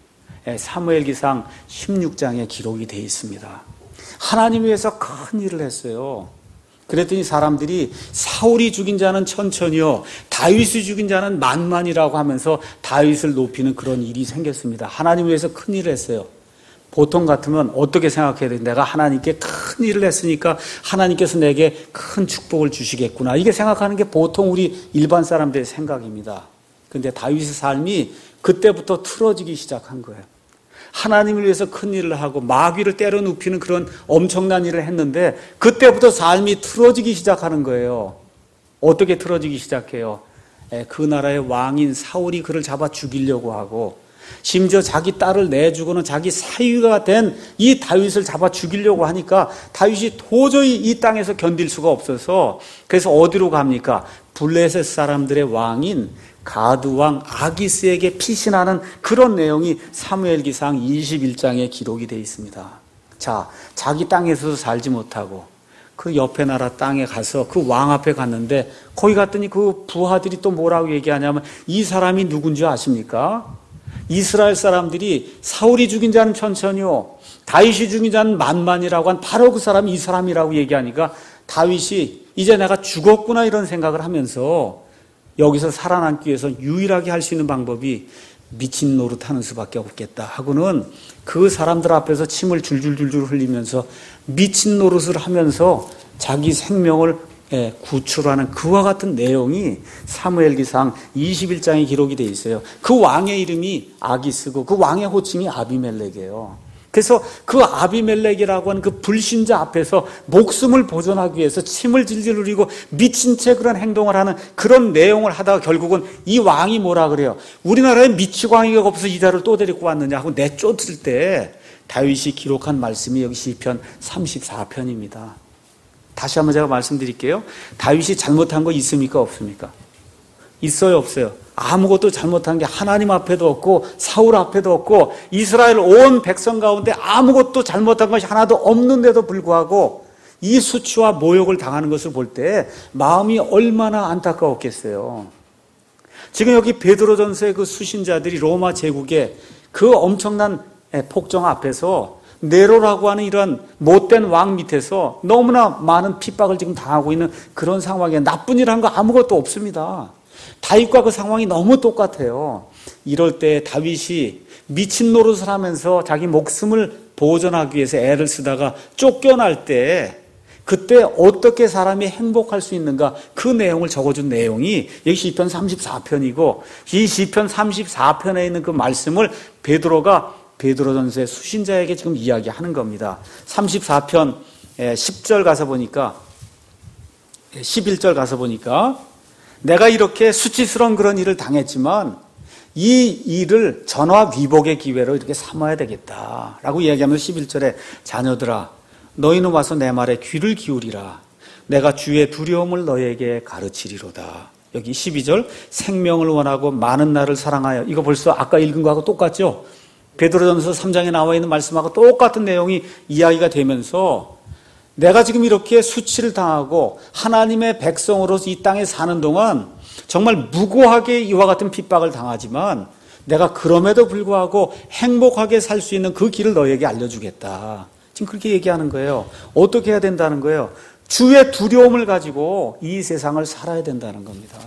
사무엘기상 16장에 기록이 되어 있습니다. 하나님 위해서 큰 일을 했어요. 그랬더니 사람들이 사울이 죽인 자는 천천히요 다윗이 죽인 자는 만만이라고 하면서 다윗을 높이는 그런 일이 생겼습니다. 하나님 위해서 큰 일을 했어요. 보통 같으면 어떻게 생각해야 돼? 내가 하나님께 큰 일을 했으니까 하나님께서 내게 큰 축복을 주시겠구나. 이게 생각하는 게 보통 우리 일반 사람들의 생각입니다. 그런데 다윗의 삶이 그때부터 틀어지기 시작한 거예요. 하나님을 위해서 큰 일을 하고 마귀를 때려 눕히는 그런 엄청난 일을 했는데 그때부터 삶이 틀어지기 시작하는 거예요. 어떻게 틀어지기 시작해요? 그 나라의 왕인 사울이 그를 잡아 죽이려고 하고 심지어 자기 딸을 내주고는 자기 사위가 된 이 다윗을 잡아 죽이려고 하니까 다윗이 도저히 이 땅에서 견딜 수가 없어서 그래서 어디로 갑니까? 블레셋 사람들의 왕인 가드왕 아기스에게 피신하는 그런 내용이 사무엘기상 21장에 기록이 되어 있습니다. 자, 자기 땅에서도 살지 못하고 그 옆에 나라 땅에 가서 그 왕 앞에 갔는데 거기 갔더니 그 부하들이 또 뭐라고 얘기하냐면 이 사람이 누군지 아십니까? 이스라엘 사람들이 사울이 죽인 자는 천천히요 다윗이 죽인 자는 만만이라고 한 바로 그 사람이 이 사람이라고 얘기하니까 다윗이 이제 내가 죽었구나 이런 생각을 하면서 여기서 살아남기 위해서 유일하게 할 수 있는 방법이 미친 노릇하는 수밖에 없겠다 하고는 그 사람들 앞에서 침을 줄줄줄줄 흘리면서 미친 노릇을 하면서 자기 생명을 구출하는 그와 같은 내용이 사무엘기상 21장에 기록이 되어 있어요. 그 왕의 이름이 아기스고 그 왕의 호칭이 아비멜렉이에요. 그래서 그 아비멜렉이라고 하는 그 불신자 앞에서 목숨을 보존하기 위해서 침을 질질 흘리고 미친 채 그런 행동을 하는 그런 내용을 하다가 결국은 이 왕이 뭐라 그래요? 우리나라에 미치광이가 없어서 이 자를 또 데리고 왔느냐 하고 내쫓을 때 다윗이 기록한 말씀이 여기 시편 34편입니다. 다시 한번 제가 말씀드릴게요. 다윗이 잘못한 거 있습니까? 없습니까? 있어요? 없어요? 아무것도 잘못한 게 하나님 앞에도 없고 사울 앞에도 없고 이스라엘 온 백성 가운데 아무것도 잘못한 것이 하나도 없는데도 불구하고 이 수치와 모욕을 당하는 것을 볼 때 마음이 얼마나 안타까웠겠어요. 지금 여기 베드로전서의 그 수신자들이 로마 제국의 그 엄청난 폭정 앞에서 네로라고 하는 이런 못된 왕 밑에서 너무나 많은 핍박을 지금 당하고 있는 그런 상황에 나쁜 일 한 거 아무것도 없습니다. 다윗과 그 상황이 너무 똑같아요. 이럴 때 다윗이 미친 노릇을 하면서 자기 목숨을 보존하기 위해서 애를 쓰다가 쫓겨날 때 그때 어떻게 사람이 행복할 수 있는가 그 내용을 적어준 내용이 여기 시편 34편이고 이 시편 34편에 있는 그 말씀을 베드로가 베드로전서의 수신자에게 지금 이야기하는 겁니다. 34편 10절 가서 보니까 11절 가서 보니까 내가 이렇게 수치스러운 그런 일을 당했지만 이 일을 전화 위복의 기회로 이렇게 삼아야 되겠다라고 이야기하면서 11절에 자녀들아 너희는 와서 내 말에 귀를 기울이라 내가 주의 두려움을 너희에게 가르치리로다. 여기 12절 생명을 원하고 많은 날을 사랑하여 이거 벌써 아까 읽은 거하고 똑같죠? 베드로전서 3장에 나와 있는 말씀하고 똑같은 내용이 이야기가 되면서 내가 지금 이렇게 수치를 당하고 하나님의 백성으로서 이 땅에 사는 동안 정말 무고하게 이와 같은 핍박을 당하지만 내가 그럼에도 불구하고 행복하게 살 수 있는 그 길을 너에게 알려주겠다. 지금 그렇게 얘기하는 거예요. 어떻게 해야 된다는 거예요? 주의 두려움을 가지고 이 세상을 살아야 된다는 겁니다.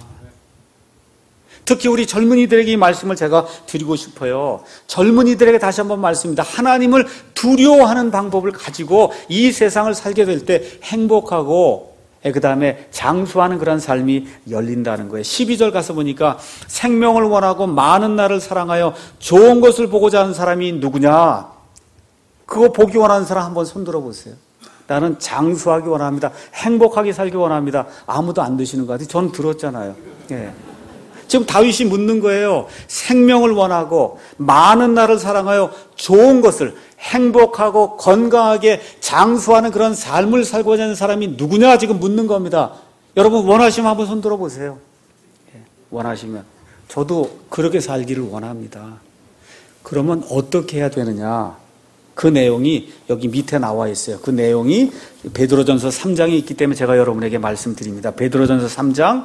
특히 우리 젊은이들에게 이 말씀을 제가 드리고 싶어요. 젊은이들에게 다시 한번 말씀입니다. 하나님을 두려워하는 방법을 가지고 이 세상을 살게 될 때 행복하고 그 다음에 장수하는 그런 삶이 열린다는 거예요. 12절 가서 보니까 생명을 원하고 많은 날을 사랑하여 좋은 것을 보고자 하는 사람이 누구냐? 그거 보기 원하는 사람 한번 손들어 보세요. 나는 장수하기 원합니다. 행복하게 살기 원합니다. 아무도 안 드시는 것 같아요. 저는 들었잖아요. 예. 지금 다윗이 묻는 거예요. 생명을 원하고 많은 날을 사랑하여 좋은 것을 행복하고 건강하게 장수하는 그런 삶을 살고자 하는 사람이 누구냐 지금 묻는 겁니다. 여러분 원하시면 한번 손 들어보세요. 원하시면. 저도 그렇게 살기를 원합니다. 그러면 어떻게 해야 되느냐. 그 내용이 여기 밑에 나와 있어요. 그 내용이 베드로전서 3장에 있기 때문에 제가 여러분에게 말씀드립니다. 베드로전서 3장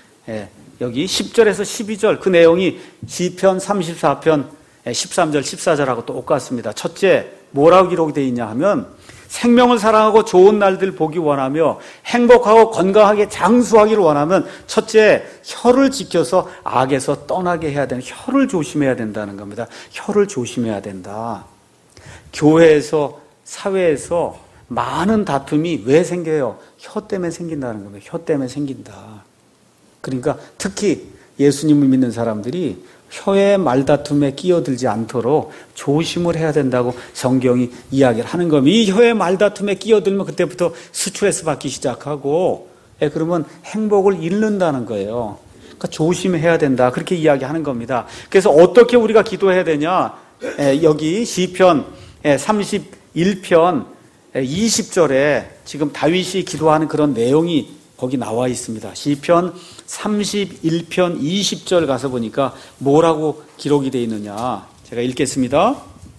여기 10절에서 12절 그 내용이 시편 34편 13절 14절하고 똑같습니다. 첫째 뭐라고 기록이 되어 있냐 하면 생명을 사랑하고 좋은 날들 보기 원하며 행복하고 건강하게 장수하기를 원하면 첫째 혀를 지켜서 악에서 떠나게 해야 되는 혀를 조심해야 된다는 겁니다. 혀를 조심해야 된다. 교회에서 사회에서 많은 다툼이 왜 생겨요? 혀 때문에 생긴다는 겁니다. 혀 때문에 생긴다. 그러니까 특히 예수님을 믿는 사람들이 혀의 말다툼에 끼어들지 않도록 조심을 해야 된다고 성경이 이야기를 하는 겁니다. 이 혀의 말다툼에 끼어들면 그때부터 스트레스 받기 시작하고 그러면 행복을 잃는다는 거예요. 그러니까 조심해야 된다. 그렇게 이야기하는 겁니다. 그래서 어떻게 우리가 기도해야 되냐? 여기 시편 31편 20절에 지금 다윗이 기도하는 그런 내용이 거기 나와 있습니다. 시편 31편 20절 가서 보니까 뭐라고 기록이 되어 있느냐. 제가 읽겠습니다.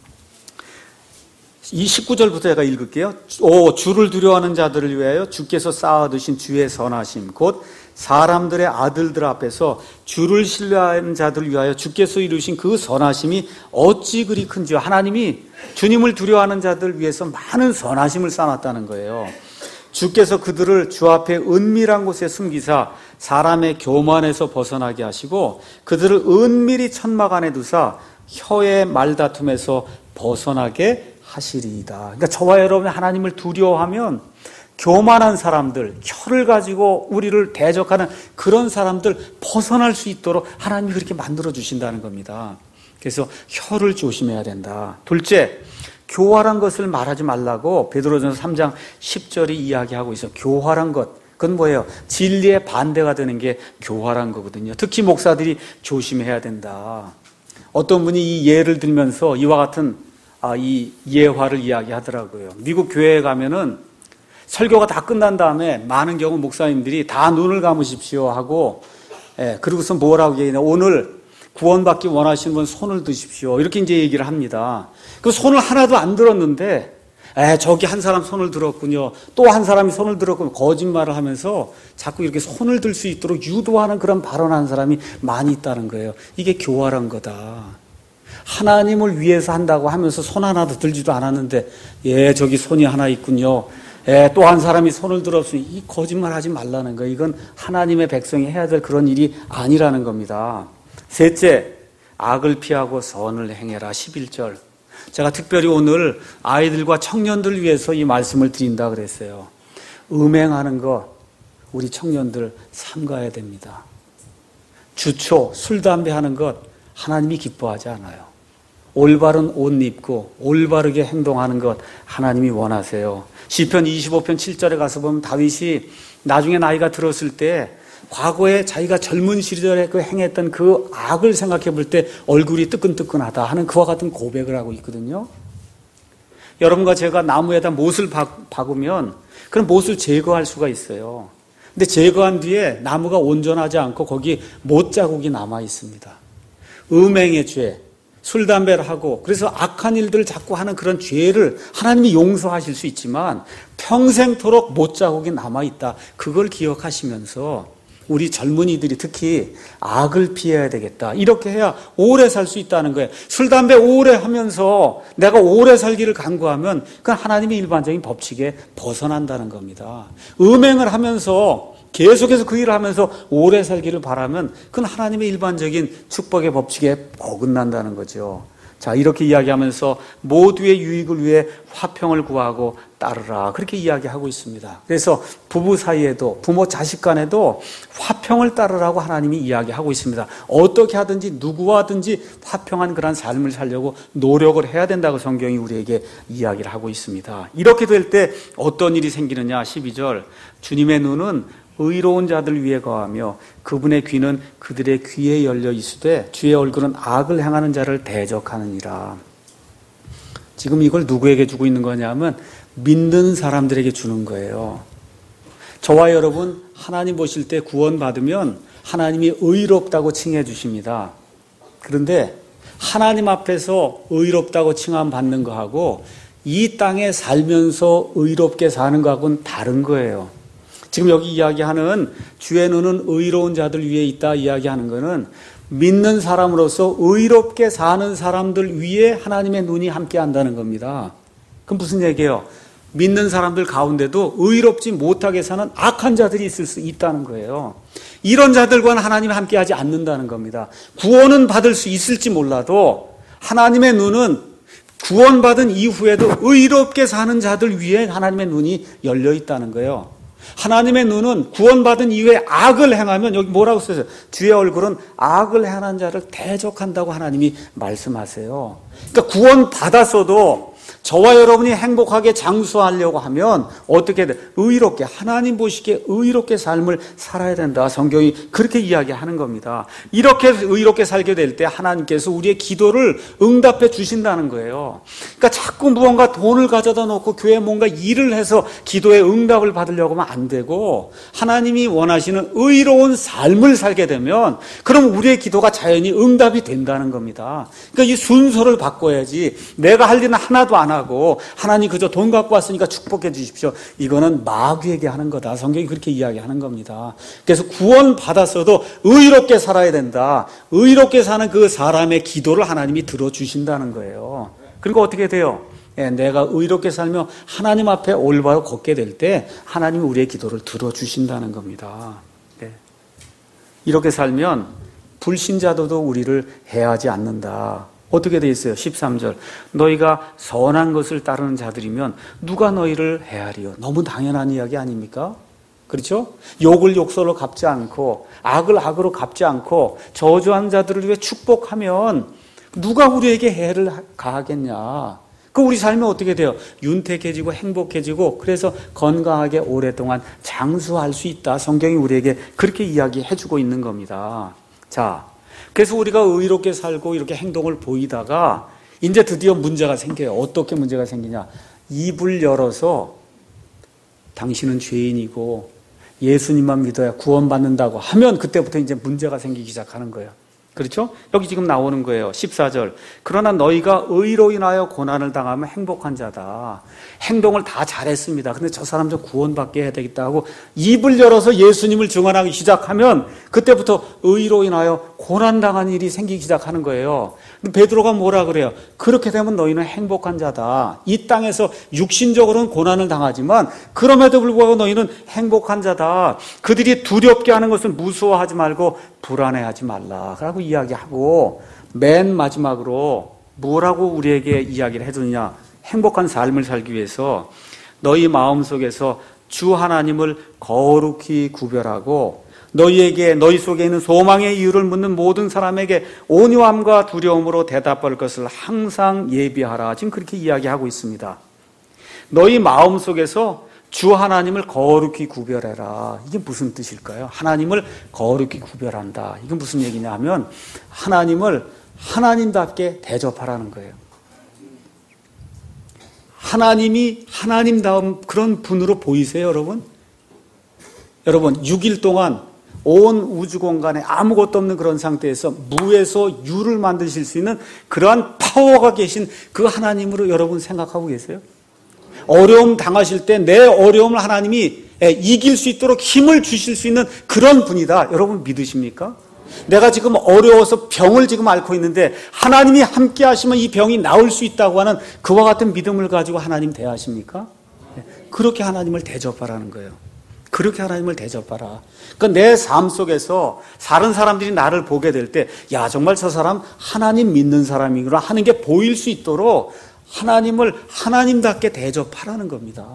이 19절부터 제가 읽을게요. 주를 두려워하는 자들을 위하여 주께서 쌓아두신 주의 선하심 곧 사람들의 아들들 앞에서 주를 신뢰하는 자들을 위하여 주께서 이루신 그 선하심이 어찌 그리 큰지요. 하나님이 주님을 두려워하는 자들을 위해서 많은 선하심을 쌓아놨다는 거예요. 주께서 그들을 주 앞에 은밀한 곳에 숨기사 사람의 교만에서 벗어나게 하시고 그들을 은밀히 천막 안에 두사 혀의 말다툼에서 벗어나게 하시리이다. 그러니까 저와 여러분이 하나님을 두려워하면 교만한 사람들, 혀를 가지고 우리를 대적하는 그런 사람들 벗어날 수 있도록 하나님이 그렇게 만들어 주신다는 겁니다. 그래서 혀를 조심해야 된다. 둘째, 교활한 것을 말하지 말라고 베드로전서 3장 10절이 이야기하고 있어요. 교활한 것. 그건 뭐예요? 진리의 반대가 되는 게 교활한 거거든요. 특히 목사들이 조심해야 된다. 어떤 분이 이 예를 들면서 이와 같은 이 예화를 이야기하더라고요. 미국 교회에 가면은 설교가 다 끝난 다음에 많은 경우 목사님들이 다 눈을 감으십시오 하고, 그러고서 뭐라고 얘기하냐. 오늘 구원받기 원하시는 분 손을 드십시오. 이렇게 이제 얘기를 합니다. 그 손을 하나도 안 들었는데, 저기 한 사람 손을 들었군요. 또 한 사람이 손을 들었군요. 거짓말을 하면서 자꾸 이렇게 손을 들 수 있도록 유도하는 그런 발언하는 사람이 많이 있다는 거예요. 이게 교활한 거다. 하나님을 위해서 한다고 하면서 손 하나도 들지도 않았는데, 저기 손이 하나 있군요. 또 한 사람이 손을 들었으니 이 거짓말 하지 말라는 거예요. 이건 하나님의 백성이 해야 될 그런 일이 아니라는 겁니다. 셋째, 악을 피하고 선을 행해라. 11절. 제가 특별히 오늘 아이들과 청년들 위해서 이 말씀을 드린다 그랬어요. 음행하는 것 우리 청년들 삼가야 됩니다. 주초, 술, 담배 하는 것 하나님이 기뻐하지 않아요. 올바른 옷 입고 올바르게 행동하는 것 하나님이 원하세요. 시편 25편 7절에 가서 보면 다윗이 나중에 나이가 들었을 때 과거에 자기가 젊은 시절에 행했던 그 악을 생각해 볼 때 얼굴이 뜨끈뜨끈하다 하는 그와 같은 고백을 하고 있거든요. 여러분과 제가 나무에다 못을 박으면 그런 못을 제거할 수가 있어요. 근데 제거한 뒤에 나무가 온전하지 않고 거기 못 자국이 남아 있습니다. 음행의 죄, 술, 담배를 하고 그래서 악한 일들을 자꾸 하는 그런 죄를 하나님이 용서하실 수 있지만 평생토록 못 자국이 남아있다. 그걸 기억하시면서 우리 젊은이들이 특히 악을 피해야 되겠다. 이렇게 해야 오래 살 수 있다는 거예요. 술, 담배 오래 하면서 내가 오래 살기를 간구하면 그건 하나님의 일반적인 법칙에 벗어난다는 겁니다. 음행을 하면서 계속해서 그 일을 하면서 오래 살기를 바라면 그건 하나님의 일반적인 축복의 법칙에 어긋난다는 거죠. 자, 이렇게 이야기하면서 모두의 유익을 위해 화평을 구하고 따르라. 그렇게 이야기하고 있습니다. 그래서 부부 사이에도 부모 자식 간에도 화평을 따르라고 하나님이 이야기하고 있습니다. 어떻게 하든지 누구와든지 화평한 그런 삶을 살려고 노력을 해야 된다고 성경이 우리에게 이야기를 하고 있습니다. 이렇게 될 때 어떤 일이 생기느냐. 12절. 주님의 눈은 의로운 자들 위에 거하며 그분의 귀는 그들의 귀에 열려 있으되 주의 얼굴은 악을 행하는 자를 대적하느니라. 지금 이걸 누구에게 주고 있는 거냐면 믿는 사람들에게 주는 거예요. 저와 여러분 하나님 보실 때 구원받으면 하나님이 의롭다고 칭해 주십니다. 그런데 하나님 앞에서 의롭다고 칭함받는 거하고 이 땅에 살면서 의롭게 사는 거하고는 다른 거예요. 지금 여기 이야기하는 주의 눈은 의로운 자들 위에 있다 이야기하는 것은 믿는 사람으로서 의롭게 사는 사람들 위에 하나님의 눈이 함께 한다는 겁니다. 그럼 무슨 얘기예요? 믿는 사람들 가운데도 의롭지 못하게 사는 악한 자들이 있을 수 있다는 거예요. 이런 자들과는 하나님이 함께 하지 않는다는 겁니다. 구원은 받을 수 있을지 몰라도 하나님의 눈은 구원받은 이후에도 의롭게 사는 자들 위에 하나님의 눈이 열려 있다는 거예요. 하나님의 눈은 구원받은 이후에 악을 행하면 여기 뭐라고 써있어요? 주의 얼굴은 악을 행하는 자를 대적한다고 하나님이 말씀하세요. 그러니까 구원받았어도 저와 여러분이 행복하게 장수하려고 하면 어떻게 돼? 의롭게 하나님 보시기에 의롭게 삶을 살아야 된다. 성경이 그렇게 이야기하는 겁니다. 이렇게 의롭게 살게 될 때 하나님께서 우리의 기도를 응답해 주신다는 거예요. 그러니까 자꾸 무언가 돈을 가져다 놓고 교회에 뭔가 일을 해서 기도에 응답을 받으려고 하면 안 되고 하나님이 원하시는 의로운 삶을 살게 되면 그럼 우리의 기도가 자연히 응답이 된다는 겁니다. 그러니까 이 순서를 바꿔야지 내가 할 일은 하나도 안 하고 하나님 그저 돈 갖고 왔으니까 축복해 주십시오. 이거는 마귀에게 하는 거다. 성경이 그렇게 이야기하는 겁니다. 그래서 구원 받았어도 의롭게 살아야 된다. 의롭게 사는 그 사람의 기도를 하나님이 들어주신다는 거예요. 그리고 어떻게 돼요? 내가 의롭게 살며 하나님 앞에 올바로 걷게 될 때 하나님이 우리의 기도를 들어주신다는 겁니다. 이렇게 살면 불신자들도 우리를 해하지 않는다. 어떻게 돼 있어요? 13절. 너희가 선한 것을 따르는 자들이면 누가 너희를 헤아리요? 너무 당연한 이야기 아닙니까? 그렇죠? 욕을 욕설로 갚지 않고 악을 악으로 갚지 않고 저주한 자들을 위해 축복하면 누가 우리에게 해를 가하겠냐? 그 우리 삶이 어떻게 돼요? 윤택해지고 행복해지고 그래서 건강하게 오랫동안 장수할 수 있다. 성경이 우리에게 그렇게 이야기해주고 있는 겁니다. 자, 그래서 우리가 의롭게 살고 이렇게 행동을 보이다가 이제 드디어 문제가 생겨요. 어떻게 문제가 생기냐? 입을 열어서 당신은 죄인이고 예수님만 믿어야 구원받는다고 하면 그때부터 이제 문제가 생기기 시작하는 거예요. 그렇죠? 여기 지금 나오는 거예요. 14절. 그러나 너희가 의로 인하여 고난을 당하면 행복한 자다. 행동을 다 잘했습니다. 근데 저 사람 좀 구원받게 해야 되겠다 하고 입을 열어서 예수님을 증언하기 시작하면 그때부터 의로 인하여 고난당한 일이 생기기 시작하는 거예요. 근데 베드로가 뭐라 그래요? 그렇게 되면 너희는 행복한 자다. 이 땅에서 육신적으로는 고난을 당하지만 그럼에도 불구하고 너희는 행복한 자다. 그들이 두렵게 하는 것을 무서워하지 말고 불안해하지 말라. 라고 이야기하고 맨 마지막으로 뭐라고 우리에게 이야기를 해주느냐? 행복한 삶을 살기 위해서 너희 마음속에서 주 하나님을 거룩히 구별하고 너희 속에 있는 소망의 이유를 묻는 모든 사람에게 온유함과 두려움으로 대답할 것을 항상 예비하라. 지금 그렇게 이야기하고 있습니다. 너희 마음속에서 주 하나님을 거룩히 구별해라. 이게 무슨 뜻일까요? 하나님을 거룩히 구별한다. 이건 무슨 얘기냐 하면 하나님을 하나님답게 대접하라는 거예요. 하나님이 하나님다운 그런 분으로 보이세요, 여러분? 여러분, 6일 동안 온 우주 공간에 아무것도 없는 그런 상태에서 무에서 유를 만드실 수 있는 그러한 파워가 계신 그 하나님으로 여러분 생각하고 계세요? 어려움 당하실 때 내 어려움을 하나님이 이길 수 있도록 힘을 주실 수 있는 그런 분이다. 여러분 믿으십니까? 내가 지금 어려워서 병을 지금 앓고 있는데 하나님이 함께 하시면 이 병이 나을 수 있다고 하는 그와 같은 믿음을 가지고 하나님 대하십니까? 그렇게 하나님을 대접하라는 거예요. 그렇게 하나님을 대접하라. 그러니까 내 삶 속에서 다른 사람들이 나를 보게 될 때 야 정말 저 사람 하나님 믿는 사람이구나 하는 게 보일 수 있도록 하나님을 하나님답게 대접하라는 겁니다.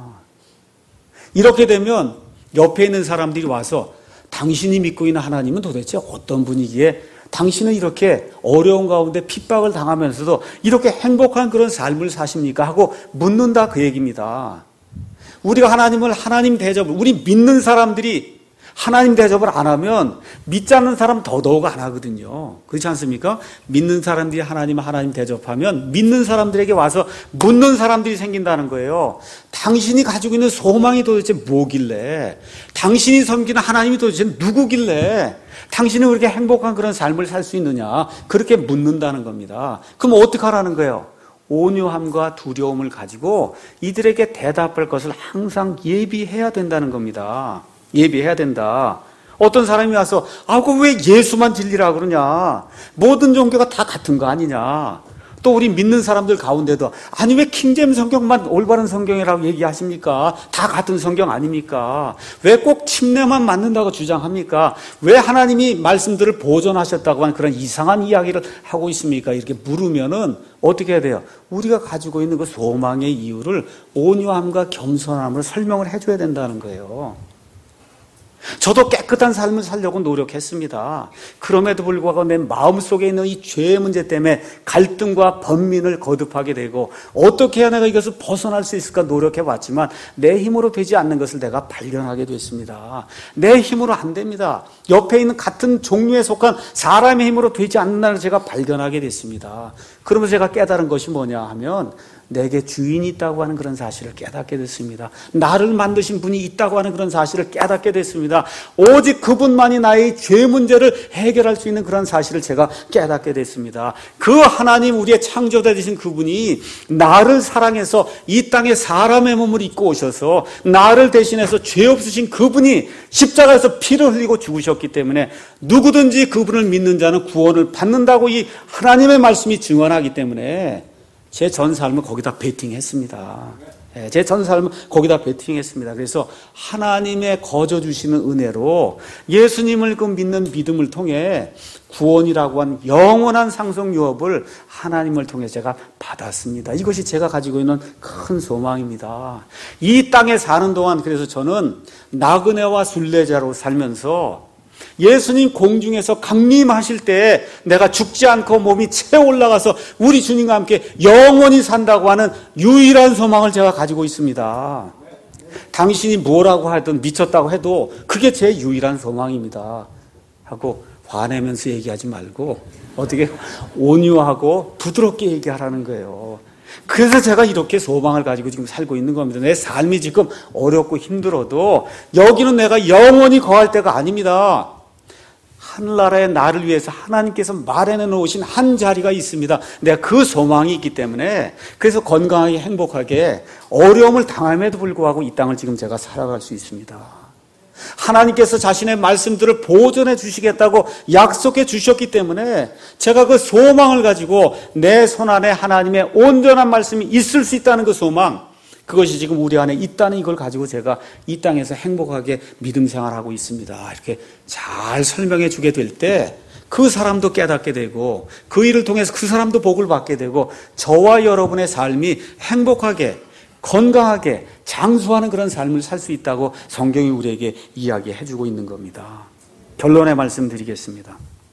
이렇게 되면 옆에 있는 사람들이 와서 당신이 믿고 있는 하나님은 도대체 어떤 분이기에 당신은 이렇게 어려운 가운데 핍박을 당하면서도 이렇게 행복한 그런 삶을 사십니까? 하고 묻는다 그 얘기입니다. 우리가 하나님을 하나님 대접을 우리 믿는 사람들이 하나님 대접을 안 하면 믿지 않는 사람 더더욱 안 하거든요. 그렇지 않습니까? 믿는 사람들이 하나님을 하나님 대접하면 믿는 사람들에게 와서 묻는 사람들이 생긴다는 거예요. 당신이 가지고 있는 소망이 도대체 뭐길래? 당신이 섬기는 하나님이 도대체 누구길래? 당신은 그렇게 행복한 그런 삶을 살 수 있느냐? 그렇게 묻는다는 겁니다. 그럼 어떻게 하라는 거예요? 온유함과 두려움을 가지고 이들에게 대답할 것을 항상 예비해야 된다는 겁니다. 예비해야 된다. 어떤 사람이 와서 왜 예수만 진리라 그러냐? 모든 종교가 다 같은 거 아니냐? 또 우리 믿는 사람들 가운데도 아니 왜 킹제임 성경만 올바른 성경이라고 얘기하십니까? 다 같은 성경 아닙니까? 왜 꼭 침례만 맞는다고 주장합니까? 왜 하나님이 말씀들을 보존하셨다고 하는 그런 이상한 이야기를 하고 있습니까? 이렇게 물으면은 어떻게 해야 돼요? 우리가 가지고 있는 그 소망의 이유를 온유함과 겸손함으로 설명을 해줘야 된다는 거예요. 저도 깨끗한 삶을 살려고 노력했습니다. 그럼에도 불구하고 내 마음속에 있는 이 죄의 문제 때문에 갈등과 번민을 거듭하게 되고 어떻게 해야 내가 이것을 벗어날 수 있을까 노력해봤지만 내 힘으로 되지 않는 것을 내가 발견하게 됐습니다. 내 힘으로 안 됩니다. 옆에 있는 같은 종류에 속한 사람의 힘으로 되지 않는다는 걸 제가 발견하게 됐습니다. 그러면서 제가 깨달은 것이 뭐냐 하면 내게 주인이 있다고 하는 그런 사실을 깨닫게 됐습니다. 나를 만드신 분이 있다고 하는 그런 사실을 깨닫게 됐습니다. 오직 그분만이 나의 죄 문제를 해결할 수 있는 그런 사실을 제가 깨닫게 됐습니다. 그 하나님 우리의 창조자 되신 그분이 나를 사랑해서 이 땅에 사람의 몸을 입고 오셔서 나를 대신해서 죄 없으신 그분이 십자가에서 피를 흘리고 죽으셨기 때문에 누구든지 그분을 믿는 자는 구원을 받는다고 이 하나님의 말씀이 증언하기 때문에 제 전 삶을 거기다 베팅했습니다. 제 전 삶을 거기다 베팅했습니다. 그래서 하나님의 거저 주시는 은혜로 예수님을 믿는 믿음을 통해 구원이라고 한 영원한 상속 유업을 하나님을 통해 제가 받았습니다. 이것이 제가 가지고 있는 큰 소망입니다. 이 땅에 사는 동안 그래서 저는 나그네와 순례자로 살면서 예수님 공중에서 강림하실 때 내가 죽지 않고 몸이 채 올라가서 우리 주님과 함께 영원히 산다고 하는 유일한 소망을 제가 가지고 있습니다. 당신이 뭐라고 하든 미쳤다고 해도 그게 제 유일한 소망입니다 하고 화내면서 얘기하지 말고 어떻게 온유하고 부드럽게 얘기하라는 거예요. 그래서 제가 이렇게 소망을 가지고 지금 살고 있는 겁니다. 내 삶이 지금 어렵고 힘들어도 여기는 내가 영원히 거할 때가 아닙니다. 하늘나라의 나를 위해서 하나님께서 마련해 놓으신 한 자리가 있습니다. 내가 그 소망이 있기 때문에 그래서 건강하게 행복하게 어려움을 당함에도 불구하고 이 땅을 지금 제가 살아갈 수 있습니다. 하나님께서 자신의 말씀들을 보존해 주시겠다고 약속해 주셨기 때문에 제가 그 소망을 가지고 내 손안에 하나님의 온전한 말씀이 있을 수 있다는 그 소망, 그것이 지금 우리 안에 있다는 이걸 가지고 제가 이 땅에서 행복하게 믿음 생활하고 있습니다. 이렇게 잘 설명해 주게 될 때 그 사람도 깨닫게 되고 그 일을 통해서 그 사람도 복을 받게 되고 저와 여러분의 삶이 행복하게 건강하게 장수하는 그런 삶을 살 수 있다고 성경이 우리에게 이야기해 주고 있는 겁니다. 결론의 말씀 드리겠습니다.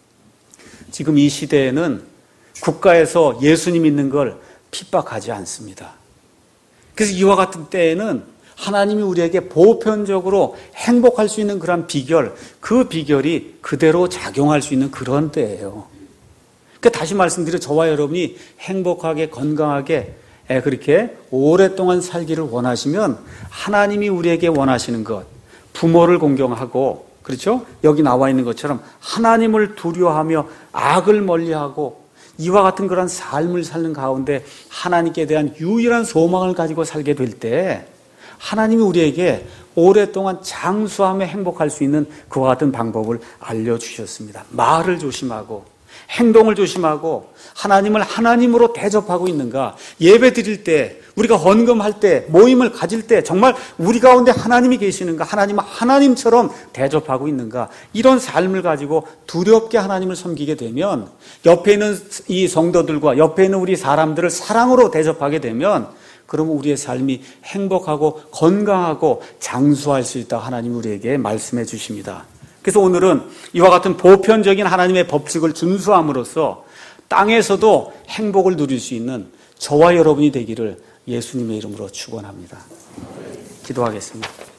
지금 이 시대에는 국가에서 예수님 믿는 걸 핍박하지 않습니다. 그래서 이와 같은 때에는 하나님이 우리에게 보편적으로 행복할 수 있는 그런 비결, 그 비결이 그대로 작용할 수 있는 그런 때예요. 그러니까 다시 말씀드려 저와 여러분이 행복하게 건강하게 그렇게 오랫동안 살기를 원하시면 하나님이 우리에게 원하시는 것, 부모를 공경하고, 그렇죠? 여기 나와 있는 것처럼 하나님을 두려워하며 악을 멀리하고 이와 같은 그런 삶을 사는 가운데 하나님께 대한 유일한 소망을 가지고 살게 될 때 하나님이 우리에게 오랫동안 장수하며 행복할 수 있는 그와 같은 방법을 알려주셨습니다. 말을 조심하고 행동을 조심하고 하나님을 하나님으로 대접하고 있는가, 예배 드릴 때, 우리가 헌금할 때, 모임을 가질 때 정말 우리 가운데 하나님이 계시는가, 하나님을 하나님처럼 대접하고 있는가, 이런 삶을 가지고 두렵게 하나님을 섬기게 되면 옆에 있는 이 성도들과 옆에 있는 우리 사람들을 사랑으로 대접하게 되면 그러면 우리의 삶이 행복하고 건강하고 장수할 수 있다고 하나님이 우리에게 말씀해 주십니다. 그래서 오늘은 이와 같은 보편적인 하나님의 법칙을 준수함으로써 땅에서도 행복을 누릴 수 있는 저와 여러분이 되기를 예수님의 이름으로 축원합니다. 기도하겠습니다.